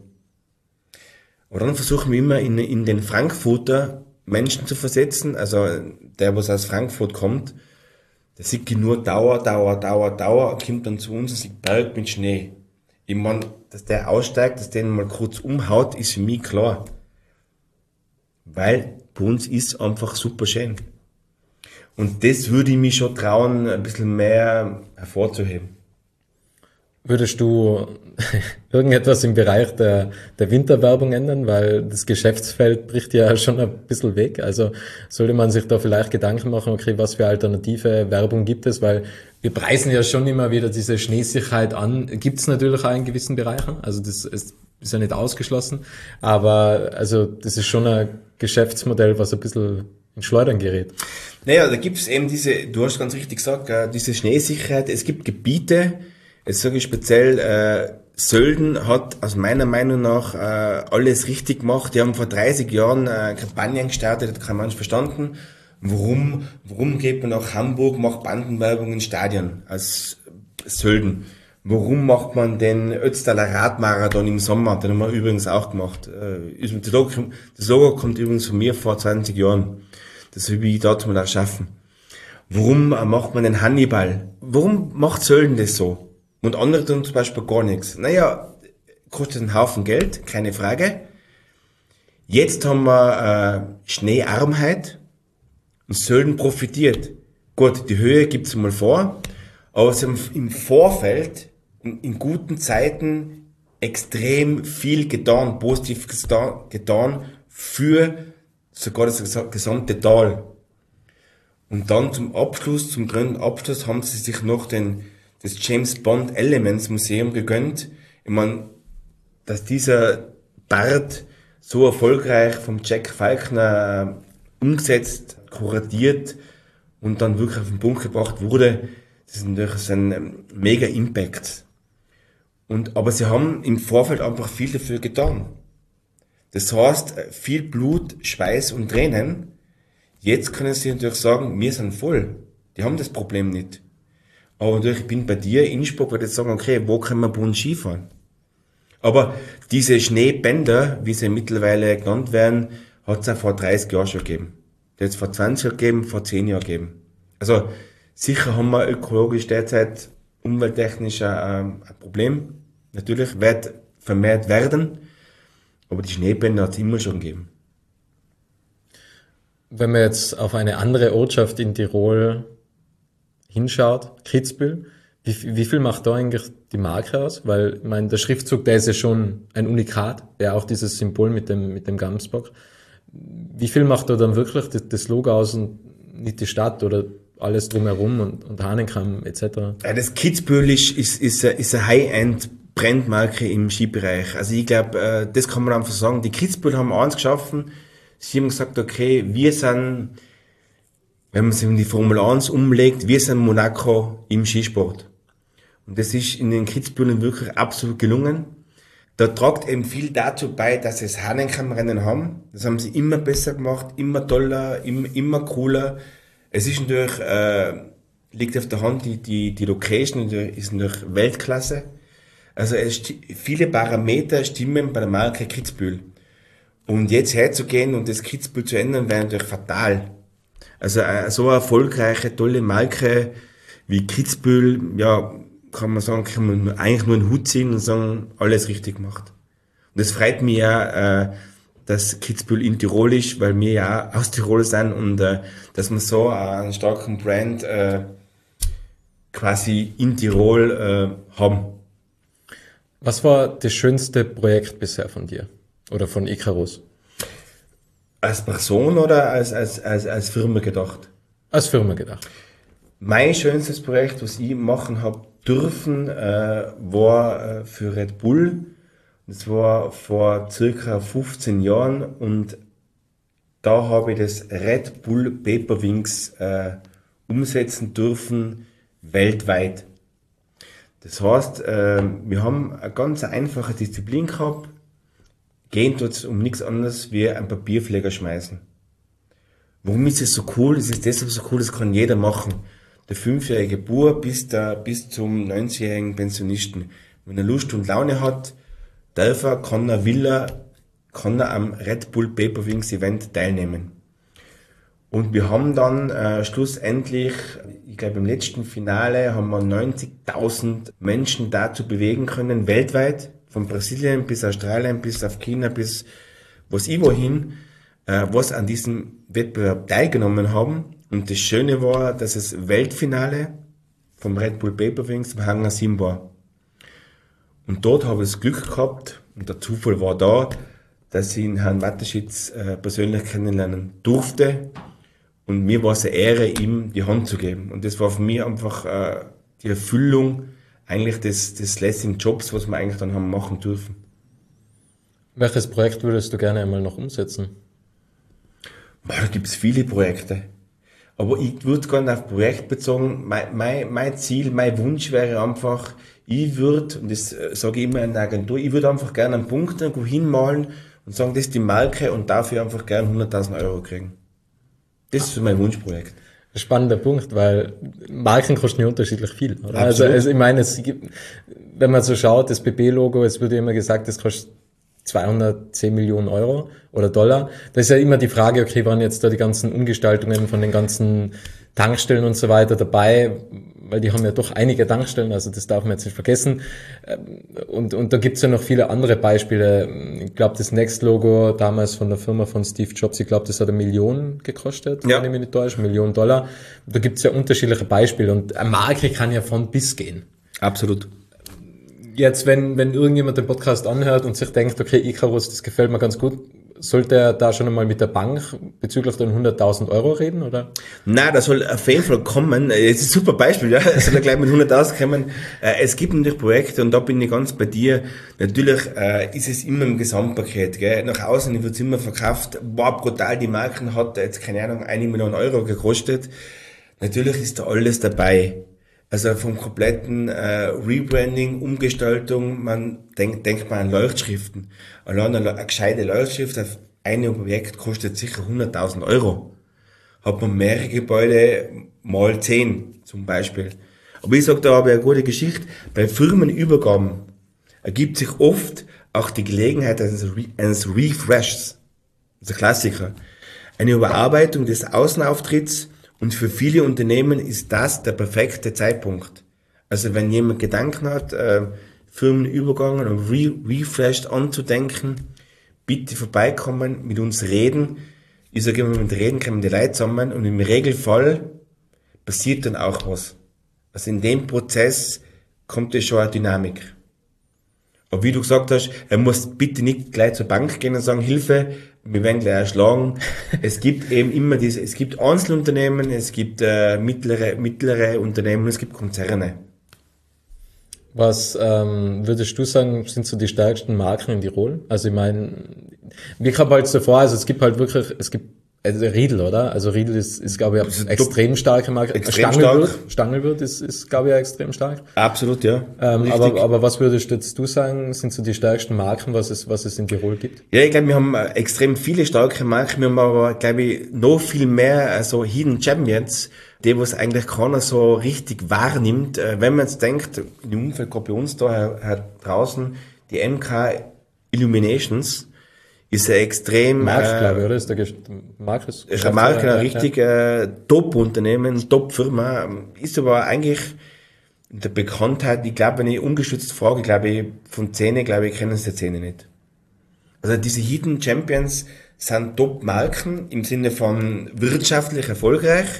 Und dann versuchen wir immer in den Frankfurter Menschen zu versetzen. Also der, was aus Frankfurt kommt, der sieht nur Dauer, kommt dann zu uns und sieht Berg mit Schnee. Ich meine, dass der aussteigt, dass der ihn mal kurz umhaut, ist für mich klar. Weil bei uns ist einfach super schön. Und das würde ich mich schon trauen, ein bisschen mehr hervorzuheben. Würdest du irgendetwas im Bereich der Winterwerbung ändern? Weil das Geschäftsfeld bricht ja schon ein bisschen weg. Also sollte man sich da vielleicht Gedanken machen, okay, was für alternative Werbung gibt es? Weil wir preisen ja schon immer wieder diese Schneesicherheit an. Gibt es natürlich auch in gewissen Bereichen. Also ist ja nicht ausgeschlossen, aber also das ist schon ein Geschäftsmodell, was ein bisschen in Schleudern gerät. Naja, da gibt's eben du hast ganz richtig gesagt, diese Schneesicherheit. Es gibt Gebiete, jetzt sage ich speziell, Sölden hat aus meiner Meinung nach alles richtig gemacht. Die haben vor 30 Jahren Kampagnen gestartet, hat kein Mensch verstanden. Warum geht man nach Hamburg, macht Bandenwerbung in Stadion als Sölden? Warum macht man den Ötztaler Radmarathon im Sommer? Den haben wir übrigens auch gemacht. Das Logo kommt übrigens von mir vor 20 Jahren. Das will ich dort mal auch schaffen. Warum macht man den Hannibal? Warum macht Sölden das so? Und andere tun zum Beispiel gar nichts. Naja, kostet einen Haufen Geld, keine Frage. Jetzt haben wir Schneearmheit und Sölden profitiert. Gut, die Höhe gibt's mal vor, aber sie haben im Vorfeld in guten Zeiten extrem viel getan, positiv getan für sogar das gesamte Tal. Und dann zum dritten Abschluss haben sie sich noch das James Bond Elements Museum gegönnt. Ich meine, dass dieser Bart so erfolgreich vom Jack Falkner umgesetzt, kuratiert und dann wirklich auf den Punkt gebracht wurde, das ist natürlich ein mega Impact. Aber sie haben im Vorfeld einfach viel dafür getan. Das heißt, viel Blut, Schweiß und Tränen. Jetzt können sie natürlich sagen, wir sind voll. Die haben das Problem nicht. Aber natürlich, ich bin bei dir, Innsbruck, würde ich sagen, okay, wo können wir bei uns Skifahren? Aber diese Schneebänder, wie sie mittlerweile genannt werden, hat es auch vor 30 Jahren schon gegeben. Die hat es vor 20 Jahren gegeben, vor 10 Jahren gegeben. Also, sicher haben wir ökologisch derzeit umwelttechnisch ein Problem. Natürlich wird vermehrt werden, aber die Schneebänder hat es immer schon gegeben. Wenn man jetzt auf eine andere Ortschaft in Tirol hinschaut, Kitzbühel, wie viel macht da eigentlich die Marke aus? Weil, ich meine, der Schriftzug, der ist ja schon ein Unikat, ja auch dieses Symbol mit dem Gamsbock. Wie viel macht da dann wirklich das Logo aus und nicht die Stadt oder alles drumherum und Hahnenkamm etc.? Ja, das Kitzbühel ist eine High-End-Brandmarke im Skibereich. Also ich glaube, das kann man einfach sagen. Die Kitzbühel haben eins geschaffen. Sie haben gesagt, okay, wir sind, wenn man sich in die Formel 1 umlegt, wir sind Monaco im Skisport. Und das ist in den Kitzbühelen wirklich absolut gelungen. Da tragt eben viel dazu bei, dass sie das Hahnenkammrennen haben. Das haben sie immer besser gemacht, immer toller, immer cooler. Es ist natürlich, liegt auf der Hand, die Location ist natürlich Weltklasse. Also viele Parameter stimmen bei der Marke Kitzbühel. Und jetzt herzugehen und das Kitzbühel zu ändern, wäre natürlich fatal. Also so eine erfolgreiche, tolle Marke wie Kitzbühel, ja, kann man sagen, kann man eigentlich nur einen Hut ziehen und sagen, alles richtig gemacht. Und das freut mich ja, dass Kitzbühel in Tirol ist, weil wir ja aus Tirol sind und dass wir so einen starken Brand quasi in Tirol haben. Was war das schönste Projekt bisher von dir oder von Icarus? Als Person oder als Firma gedacht? Als Firma gedacht. Mein schönstes Projekt, was ich machen habe dürfen, war für Red Bull. Das war vor circa 15 Jahren und da habe ich das Red Bull Paper Wings umsetzen dürfen weltweit. Das heißt, wir haben eine ganz einfache Disziplin gehabt, gehen dort um nichts anderes wie einen Papierflieger schmeißen. Warum ist es so cool? Es ist deshalb so cool, das kann jeder machen. Der 5-jährige Bub bis zum 90-jährigen Pensionisten. Wenn er Lust und Laune hat, will er am Red Bull Paper Wings Event teilnehmen. Und wir haben dann schlussendlich, ich glaube im letzten Finale, haben wir 90.000 Menschen dazu bewegen können, weltweit, von Brasilien bis Australien, bis auf China, bis was ich wohin, was an diesem Wettbewerb teilgenommen haben. Und das Schöne war, dass das Weltfinale vom Red Bull Paper Wings im Hangar 7 war. Und dort habe ich das Glück gehabt, und der Zufall war da, dass ich Herrn Mateschitz persönlich kennenlernen durfte. Und mir war es eine Ehre, ihm die Hand zu geben. Und das war für mich einfach die Erfüllung eigentlich des lässigen Jobs, was wir eigentlich dann haben machen dürfen. Welches Projekt würdest du gerne einmal noch umsetzen? Boah, da gibt's viele Projekte. Aber ich würde gar nicht auf Projekt bezogen. Mein Ziel, mein Wunsch wäre einfach, ich würde, und das sage ich immer in der Agentur, ich würde einfach gerne einen Punkt irgendwo hinmalen und sagen, das ist die Marke und dafür einfach gerne 100.000 Euro kriegen. Das ist so mein Wunschprojekt. Spannender Punkt, weil Marken kosten ja unterschiedlich viel. Oder? Absolut. Also ich meine, es gibt, wenn man so schaut, das BB-Logo, es wird ja immer gesagt, das kostet 210 Millionen Euro oder Dollar. Da ist ja immer die Frage, okay, waren jetzt da die ganzen Umgestaltungen von den ganzen Tankstellen und so weiter dabei, weil die haben ja doch einige Tankstellen, also das darf man jetzt nicht vergessen. Und da gibt's ja noch viele andere Beispiele. Ich glaube, das Next-Logo damals von der Firma von Steve Jobs, ich glaube, das hat 1 Million gekostet, wenn ich mich nicht täusche, 1 Million Dollar. Da gibt's ja unterschiedliche Beispiele und eine Marke kann ja von bis gehen. Absolut. Jetzt, wenn irgendjemand den Podcast anhört und sich denkt, okay, Icarus, das gefällt mir ganz gut, sollte er da schon einmal mit der Bank bezüglich den 100.000 Euro reden, oder? Nein, das soll auf jeden Fall kommen. Das ist ein super Beispiel, ja. Es soll er gleich mit 100.000 kommen. Es gibt natürlich Projekte und da bin ich ganz bei dir. Natürlich ist es immer im Gesamtpaket, gell. Nach außen wird es immer verkauft. Wow, brutal, die Marken hat jetzt, keine Ahnung, 1 Million Euro gekostet. Natürlich ist da alles dabei. Also vom kompletten Rebranding, Umgestaltung, man denkt man an Leuchtschriften. Allein eine gescheite Leuchtschrift auf ein Objekt kostet sicher 100.000 Euro. Hat man mehrere Gebäude mal 10 zum Beispiel. Aber ich sage, da habe ich eine gute Geschichte. Bei Firmenübergaben ergibt sich oft auch die Gelegenheit eines Refreshs. Das ist ein Klassiker. Eine Überarbeitung des Außenauftritts. Und für viele Unternehmen ist das der perfekte Zeitpunkt. Also wenn jemand Gedanken hat, Firmenübergang oder Refreshed anzudenken, bitte vorbeikommen, mit uns reden. Ich sage immer, mit Reden kommen die Leute zusammen und im Regelfall passiert dann auch was. Also in dem Prozess kommt es schon eine Dynamik. Aber wie du gesagt hast, er muss bitte nicht gleich zur Bank gehen und sagen, Hilfe, wir werden gleich erschlagen. Es gibt eben immer es gibt Einzelunternehmen, es gibt mittlere Unternehmen, es gibt Konzerne. Was würdest du sagen, sind so die stärksten Marken in Tirol? Also ich meine, mir kommt halt so vor, also es gibt Riedl, oder? Also Riedl ist glaube ich, eine extrem starke Marke. Extrem Stangelwirt ist, glaube ich, auch extrem stark. Absolut, ja. Aber was würdest jetzt du sagen, sind so die stärksten Marken, was es in Tirol gibt? Ja, ich glaube, wir haben extrem viele starke Marken, wir haben aber, glaube ich, noch viel mehr also Hidden Champions, die was eigentlich keiner so richtig wahrnimmt. Wenn man jetzt denkt, im Umfeld, gerade bei uns da draußen, die MK Illuminations, ist ein extrem... Marx, glaube ich, oder? Ist der Marx? Ist eine Marke, ein richtig Top-Unternehmen, Top-Firma. Ist aber eigentlich in der Bekanntheit, ich glaube, wenn ich ungestützt frage, glaube ich, von 10, glaube ich, kennen es die 10 nicht. Also diese Hidden Champions sind Top-Marken im Sinne von wirtschaftlich erfolgreich.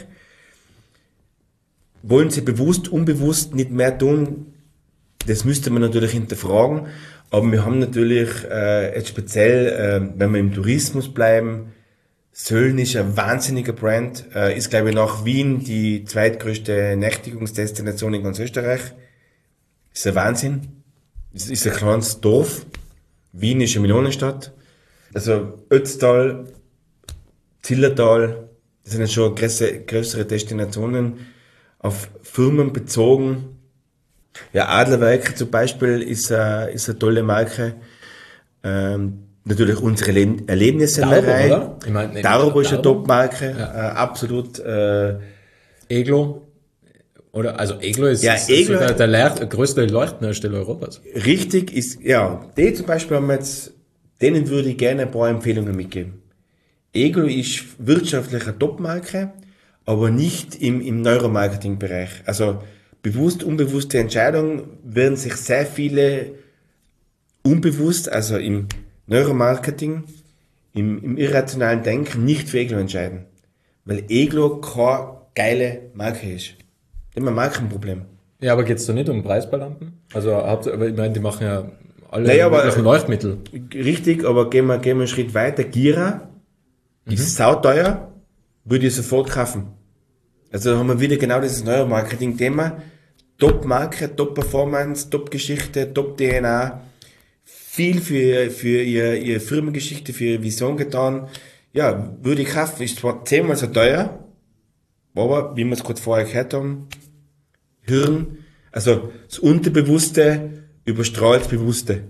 Wollen sie bewusst, unbewusst nicht mehr tun? Das müsste man natürlich hinterfragen. Aber wir haben natürlich jetzt speziell, wenn wir im Tourismus bleiben, Söln ist ein wahnsinniger Brand, ist glaube ich nach Wien die zweitgrößte Nächtigungsdestination in ganz Österreich. Ist ein Wahnsinn. Es ist ein kleines Dorf. Wien ist eine Millionenstadt. Also Ötztal, Zillertal, das sind jetzt schon größere Destinationen auf Firmen bezogen. Ja, Adlerwerke zum Beispiel ist eine tolle Marke. Natürlich unsere Erlebnissennerei. Dauber, oder? Ich meine, Dauber ist eine Top-Marke, Ja. absolut. Eglo. Oder, also Eglo ist, Ja, ist Eglo- so der größte Leuchtenhersteller Europas. Richtig ist, ja, die zum Beispiel haben wir jetzt, denen würde ich gerne ein paar Empfehlungen mitgeben. Eglo ist wirtschaftlich eine Top-Marke, aber nicht im Neuromarketing-Bereich. Also bewusst, unbewusste Entscheidungen werden sich sehr viele unbewusst, also im Neuromarketing, im irrationalen Denken nicht für Eglo entscheiden. Weil Eglo keine geile Marke ist. Die haben ein Markenproblem. Ja, aber geht's da nicht um Preisballampen? Also, aber ich meine, die machen ja alle Naja, aber- möglichen Leuchtmittel. Richtig, aber gehen wir einen Schritt weiter. Gira ist sauteuer, würde ich sofort kaufen. Also haben wir wieder genau dieses Neuromarketing-Thema. Top-Marke, Top-Performance, Top-Geschichte, Top-DNA. viel für ihre Firmengeschichte, für ihre Vision getan. Ja, würde ich kaufen. Ist zwar 10-mal so teuer, aber, wie wir es gerade vorher gehört haben, Hirn, also das Unterbewusste überstrahlt das Bewusste.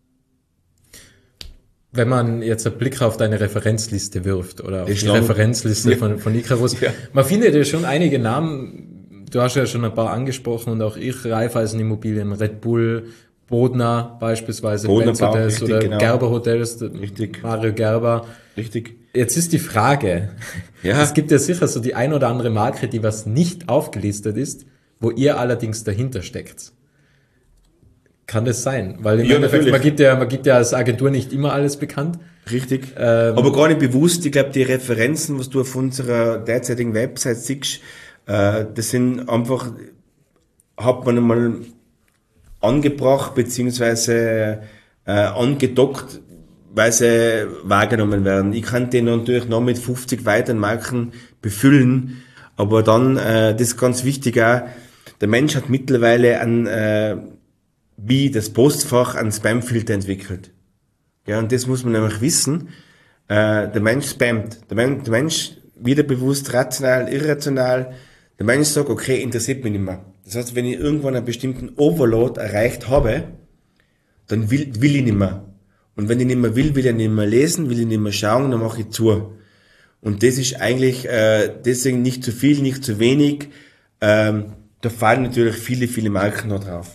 Wenn man jetzt einen Blick auf deine Referenzliste wirft oder auf Ist die lang. Referenzliste von Icarus, Ja. man findet ja schon einige Namen, du hast ja schon ein paar angesprochen und auch ich, Raiffeisen Immobilien, Red Bull, Bodner beispielsweise, Bodner Bau, Hotels richtig, oder genau. Gerber Hotels, Richtig. Mario Gerber. Richtig. Jetzt ist die Frage, Ja. es gibt ja sicher so die ein oder andere Marke, die was nicht aufgelistet ist, wo ihr allerdings dahinter steckt. Kann das sein? Weil im Ja, Endeffekt, natürlich. man gibt ja als Agentur nicht immer alles bekannt. Richtig. Aber gar nicht bewusst. Ich glaube, die Referenzen, was du auf unserer derzeitigen Website siehst, das sind einfach, hat man einmal angebracht, beziehungsweise angedockt, weil sie wahrgenommen werden. Ich kann den natürlich noch mit 50 weiteren Marken befüllen, aber dann, das ist ganz wichtig auch, der Mensch hat mittlerweile wie das Postfach einen Spamfilter entwickelt. Ja, und das muss man nämlich wissen. Der Mensch spammt. Der Mensch, wieder bewusst, rational, irrational. Der Mensch sagt, okay, interessiert mich nicht mehr. Das heißt, wenn ich irgendwann einen bestimmten Overload erreicht habe, dann will ich nicht mehr. Und wenn ich nicht mehr will ich nicht mehr lesen, will ich nicht mehr schauen, dann mache ich zu. Und das ist eigentlich deswegen nicht zu viel, nicht zu wenig. Da fallen natürlich viele Marken noch drauf.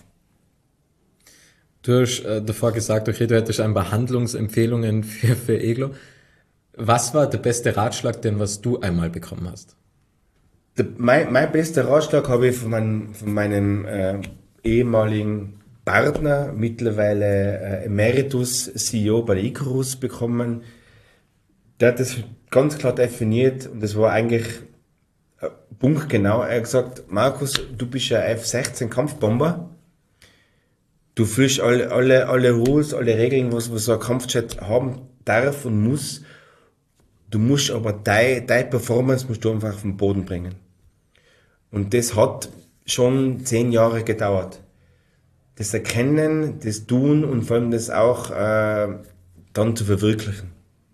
Du hast davor gesagt, okay, du hättest ein paar Handlungsempfehlungen für Eglo. Was war der beste Ratschlag, den was du einmal bekommen hast? Mein bester Ratschlag habe ich von meinem ehemaligen Partner, mittlerweile Emeritus-CEO bei der Icarus bekommen. Der hat das ganz klar definiert und das war eigentlich punktgenau. Er hat gesagt, Markus, du bist ja F-16 Kampfbomber. Du fühlst alle Rules, alle Regeln, was so ein Kampfjet haben darf und muss. Du musst aber deine Performance musst du einfach auf den Boden bringen. Und das hat schon 10 Jahre gedauert. Das Erkennen, das Tun und vor allem das auch dann zu verwirklichen.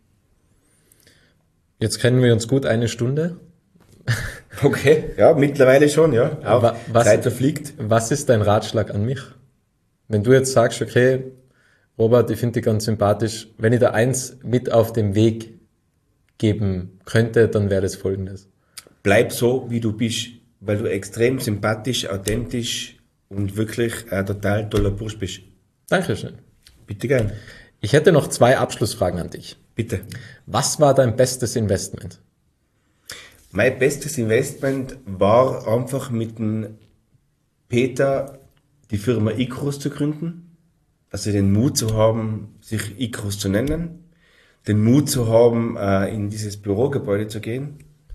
Jetzt kennen wir uns gut 1 Stunde. Okay, ja, mittlerweile schon, ja. Auch Was- Zeit verfliegt. Was ist dein Ratschlag an mich? Wenn du jetzt sagst, okay, Robert, ich finde dich ganz sympathisch, wenn ich da eins mit auf den Weg geben könnte, dann wäre das Folgendes. Bleib so, wie du bist, weil du extrem sympathisch, authentisch und wirklich ein total toller Bursch bist. Dankeschön. Bitte gern. Ich hätte noch 2 Abschlussfragen an dich. Bitte. Was war dein bestes Investment? Mein bestes Investment war einfach mit dem Peter die Firma Icarus zu gründen. Also den Mut zu haben, sich Icarus zu nennen. Den Mut zu haben, in dieses Bürogebäude zu gehen.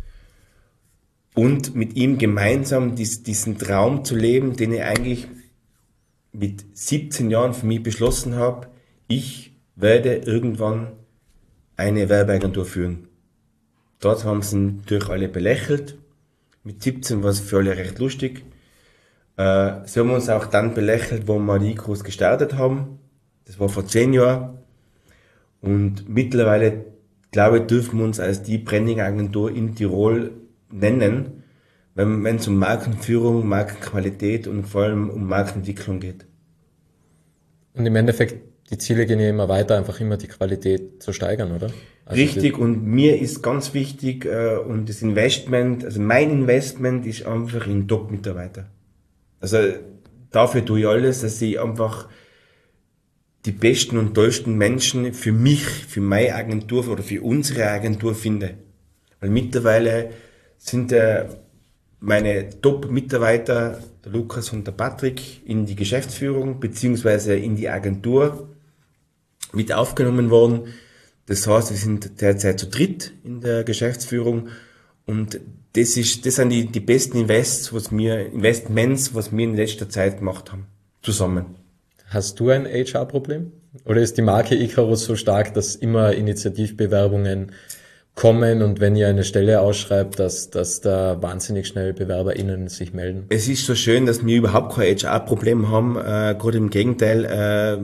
Und mit ihm gemeinsam diesen Traum zu leben, den ich eigentlich mit 17 Jahren für mich beschlossen habe. Ich werde irgendwann eine Werbeagentur führen. Dort haben sie natürlich alle belächelt. Mit 17 war es für alle recht lustig. Sie haben uns auch dann belächelt, wo wir die Icarus gestartet haben. Das war vor 10 Jahren. Und mittlerweile, glaube ich, dürfen wir uns als die Branding-Agentur in Tirol nennen, wenn es um Markenführung, Markenqualität und vor allem um Markenentwicklung geht. Und im Endeffekt, die Ziele gehen ja immer weiter, einfach immer die Qualität zu steigern, oder? Also Richtig, und mir ist ganz wichtig, und das Investment, also mein Investment ist einfach in Top-Mitarbeiter. Also dafür tue ich alles, dass ich einfach die besten und tollsten Menschen für mich, für meine Agentur oder für unsere Agentur finde. Weil mittlerweile sind meine Top-Mitarbeiter, der Lukas und der Patrick, in die Geschäftsführung beziehungsweise in die Agentur mit aufgenommen worden. Das heißt, wir sind derzeit zu dritt in der Geschäftsführung und das sind die besten Investments, was wir in letzter Zeit gemacht haben. Zusammen. Hast du ein HR-Problem? Oder ist die Marke Icarus so stark, dass immer Initiativbewerbungen kommen und wenn ihr eine Stelle ausschreibt, dass da wahnsinnig schnell BewerberInnen sich melden? Es ist so schön, dass wir überhaupt kein HR-Problem haben. Gerade im Gegenteil,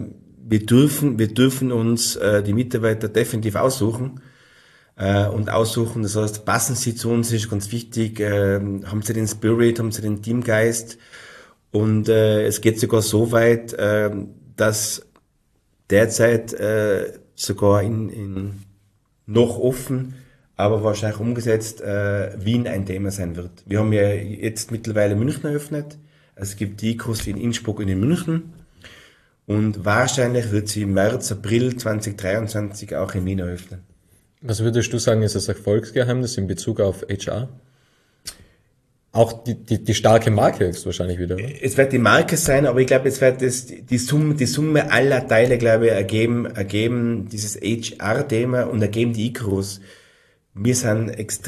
wir dürfen uns die Mitarbeiter definitiv aussuchen. Das heißt, passen sie zu uns, ist ganz wichtig, haben sie den Spirit, haben sie den Teamgeist, und es geht sogar so weit, dass derzeit sogar in noch offen, aber wahrscheinlich umgesetzt, Wien ein Thema sein wird. Wir haben ja jetzt mittlerweile München eröffnet, es gibt die ICROS in Innsbruck und in München, und wahrscheinlich wird sie im März, April 2023 auch in Wien eröffnen. Was würdest du sagen, ist das Erfolgsgeheimnis in Bezug auf HR? Auch die starke Marke ist wahrscheinlich wieder, oder? Es wird die Marke sein, aber ich glaube, es wird die Summe aller Teile, glaube ich, ergeben dieses HR-Thema und ergeben die ICROS. Wir sind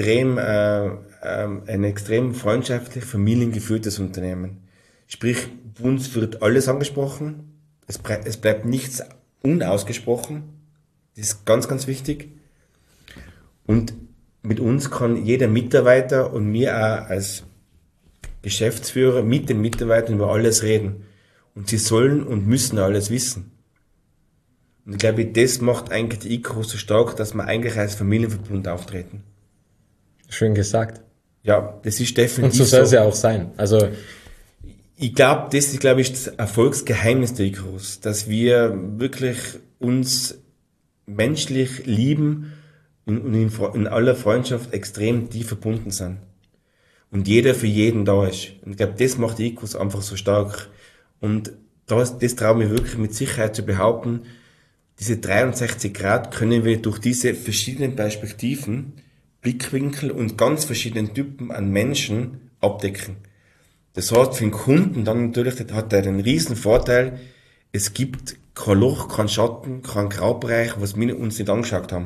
ein extrem freundschaftlich, familiengeführtes Unternehmen. Sprich, bei uns wird alles angesprochen. Es bleibt nichts unausgesprochen. Das ist ganz, ganz wichtig. Und mit uns kann jeder Mitarbeiter und wir auch als Geschäftsführer mit den Mitarbeitern über alles reden. Und sie sollen und müssen alles wissen. Und ich glaube, das macht eigentlich die ICROS so stark, dass wir eigentlich als Familienverbund auftreten. Schön gesagt. Ja, das ist definitiv und so soll es ja auch sein. Also ich glaube, das ist, das Erfolgsgeheimnis der ICROS, dass wir wirklich uns menschlich lieben und in aller Freundschaft extrem tief verbunden sind. Und jeder für jeden da ist. Und ich glaube, das macht die ICROS einfach so stark. Und das traue ich mir wirklich mit Sicherheit zu behaupten, diese 63 Grad können wir durch diese verschiedenen Perspektiven, Blickwinkel und ganz verschiedenen Typen an Menschen abdecken. Das heißt, für den Kunden dann natürlich hat er einen riesen Vorteil. Es gibt kein Loch, kein Schatten, kein Graubereich, was wir uns nicht angeschaut haben.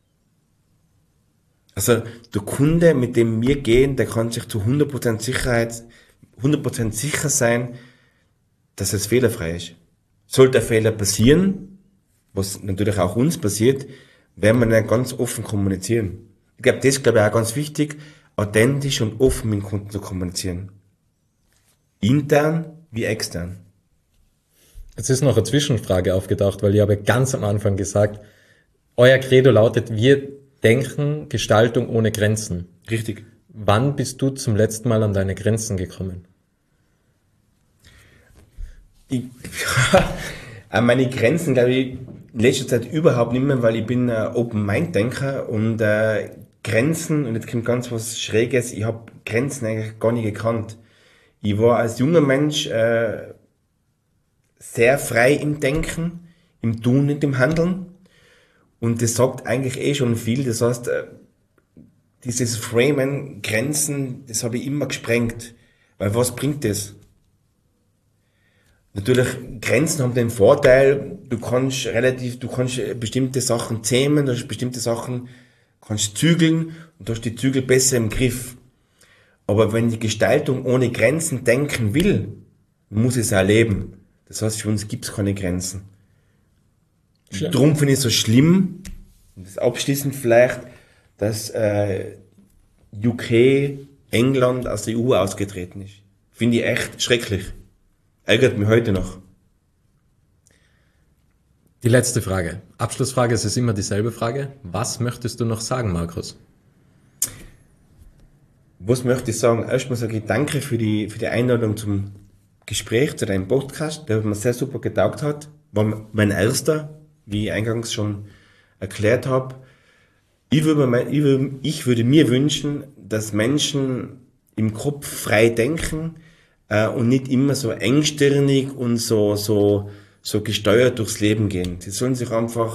Also der Kunde, mit dem wir gehen, der kann sich zu 100% sicher sein, dass es fehlerfrei ist. Sollte ein Fehler passieren, was natürlich auch uns passiert, werden wir dann ganz offen kommunizieren. Ich glaube, das ist auch ganz wichtig, authentisch und offen mit dem Kunden zu kommunizieren. Intern wie extern. Jetzt ist noch eine Zwischenfrage aufgetaucht, weil ich habe ganz am Anfang gesagt, euer Credo lautet, wir denken Gestaltung ohne Grenzen. Richtig. Wann bist du zum letzten Mal an deine Grenzen gekommen? An meine Grenzen, glaube ich, in letzter Zeit überhaupt nicht mehr, weil ich bin ein Open-Mind-Denker und Grenzen, und jetzt kommt ganz was Schräges, ich habe Grenzen eigentlich gar nicht gekannt. Ich war als junger Mensch sehr frei im Denken, im Tun und im Handeln. Und das sagt eigentlich schon viel. Das heißt, dieses Framen, Grenzen, das habe ich immer gesprengt. Weil was bringt das? Natürlich, Grenzen haben den Vorteil, du kannst bestimmte Sachen zähmen, du hast bestimmte Sachen, kannst zügeln und du hast die Zügel besser im Griff. Aber wenn die Gestaltung ohne Grenzen denken will, muss es auch leben. Das heißt, für uns gibt es keine Grenzen. Darum finde ich es so schlimm, und das abschließend vielleicht, dass UK, England aus der EU ausgetreten ist. Finde ich echt schrecklich. Ärgert mich heute noch. Die letzte Frage. Abschlussfrage, es ist immer dieselbe Frage. Was möchtest du noch sagen, Markus? Was möchte ich sagen? Erstmal sage ich danke für die Einladung zum Gespräch, zu deinem Podcast, der mir sehr super getaugt hat. War mein erster, wie ich eingangs schon erklärt habe. Ich würde mir wünschen, dass Menschen im Kopf frei denken und nicht immer so engstirnig und so gesteuert durchs Leben gehen. Sie sollen sich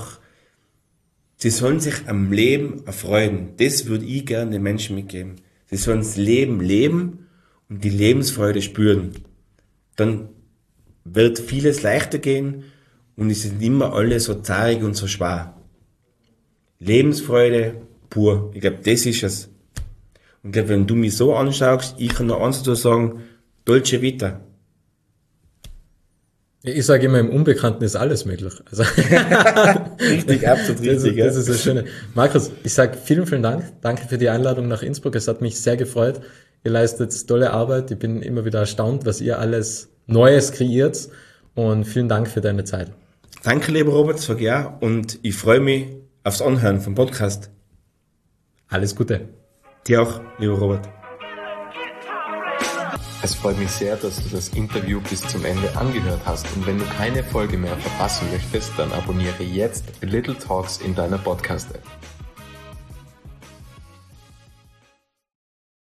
am Leben erfreuen. Das würde ich gerne den Menschen mitgeben. Sie sollen das Leben leben und die Lebensfreude spüren. Dann wird vieles leichter gehen und es sind immer alle so zahrig und so schwer. Lebensfreude pur. Ich glaube, das ist es. Und ich glaube, wenn du mich so anschaust, ich kann noch eins dazu sagen, Dolce Vita. Ich sage immer, im Unbekannten ist alles möglich. Also Richtig, absolut richtig. Das ist das Schöne. Markus, ich sage vielen, vielen Dank. Danke für die Einladung nach Innsbruck. Es hat mich sehr gefreut. Ihr leistet tolle Arbeit. Ich bin immer wieder erstaunt, was ihr alles Neues kreiert. Und vielen Dank für deine Zeit. Danke, lieber Robert, sag ja, und ich freue mich aufs Anhören vom Podcast. Alles Gute. Dir auch, lieber Robert. Es freut mich sehr, dass du das Interview bis zum Ende angehört hast, und wenn du keine Folge mehr verpassen möchtest, dann abonniere jetzt Little Talks in deiner Podcast-App.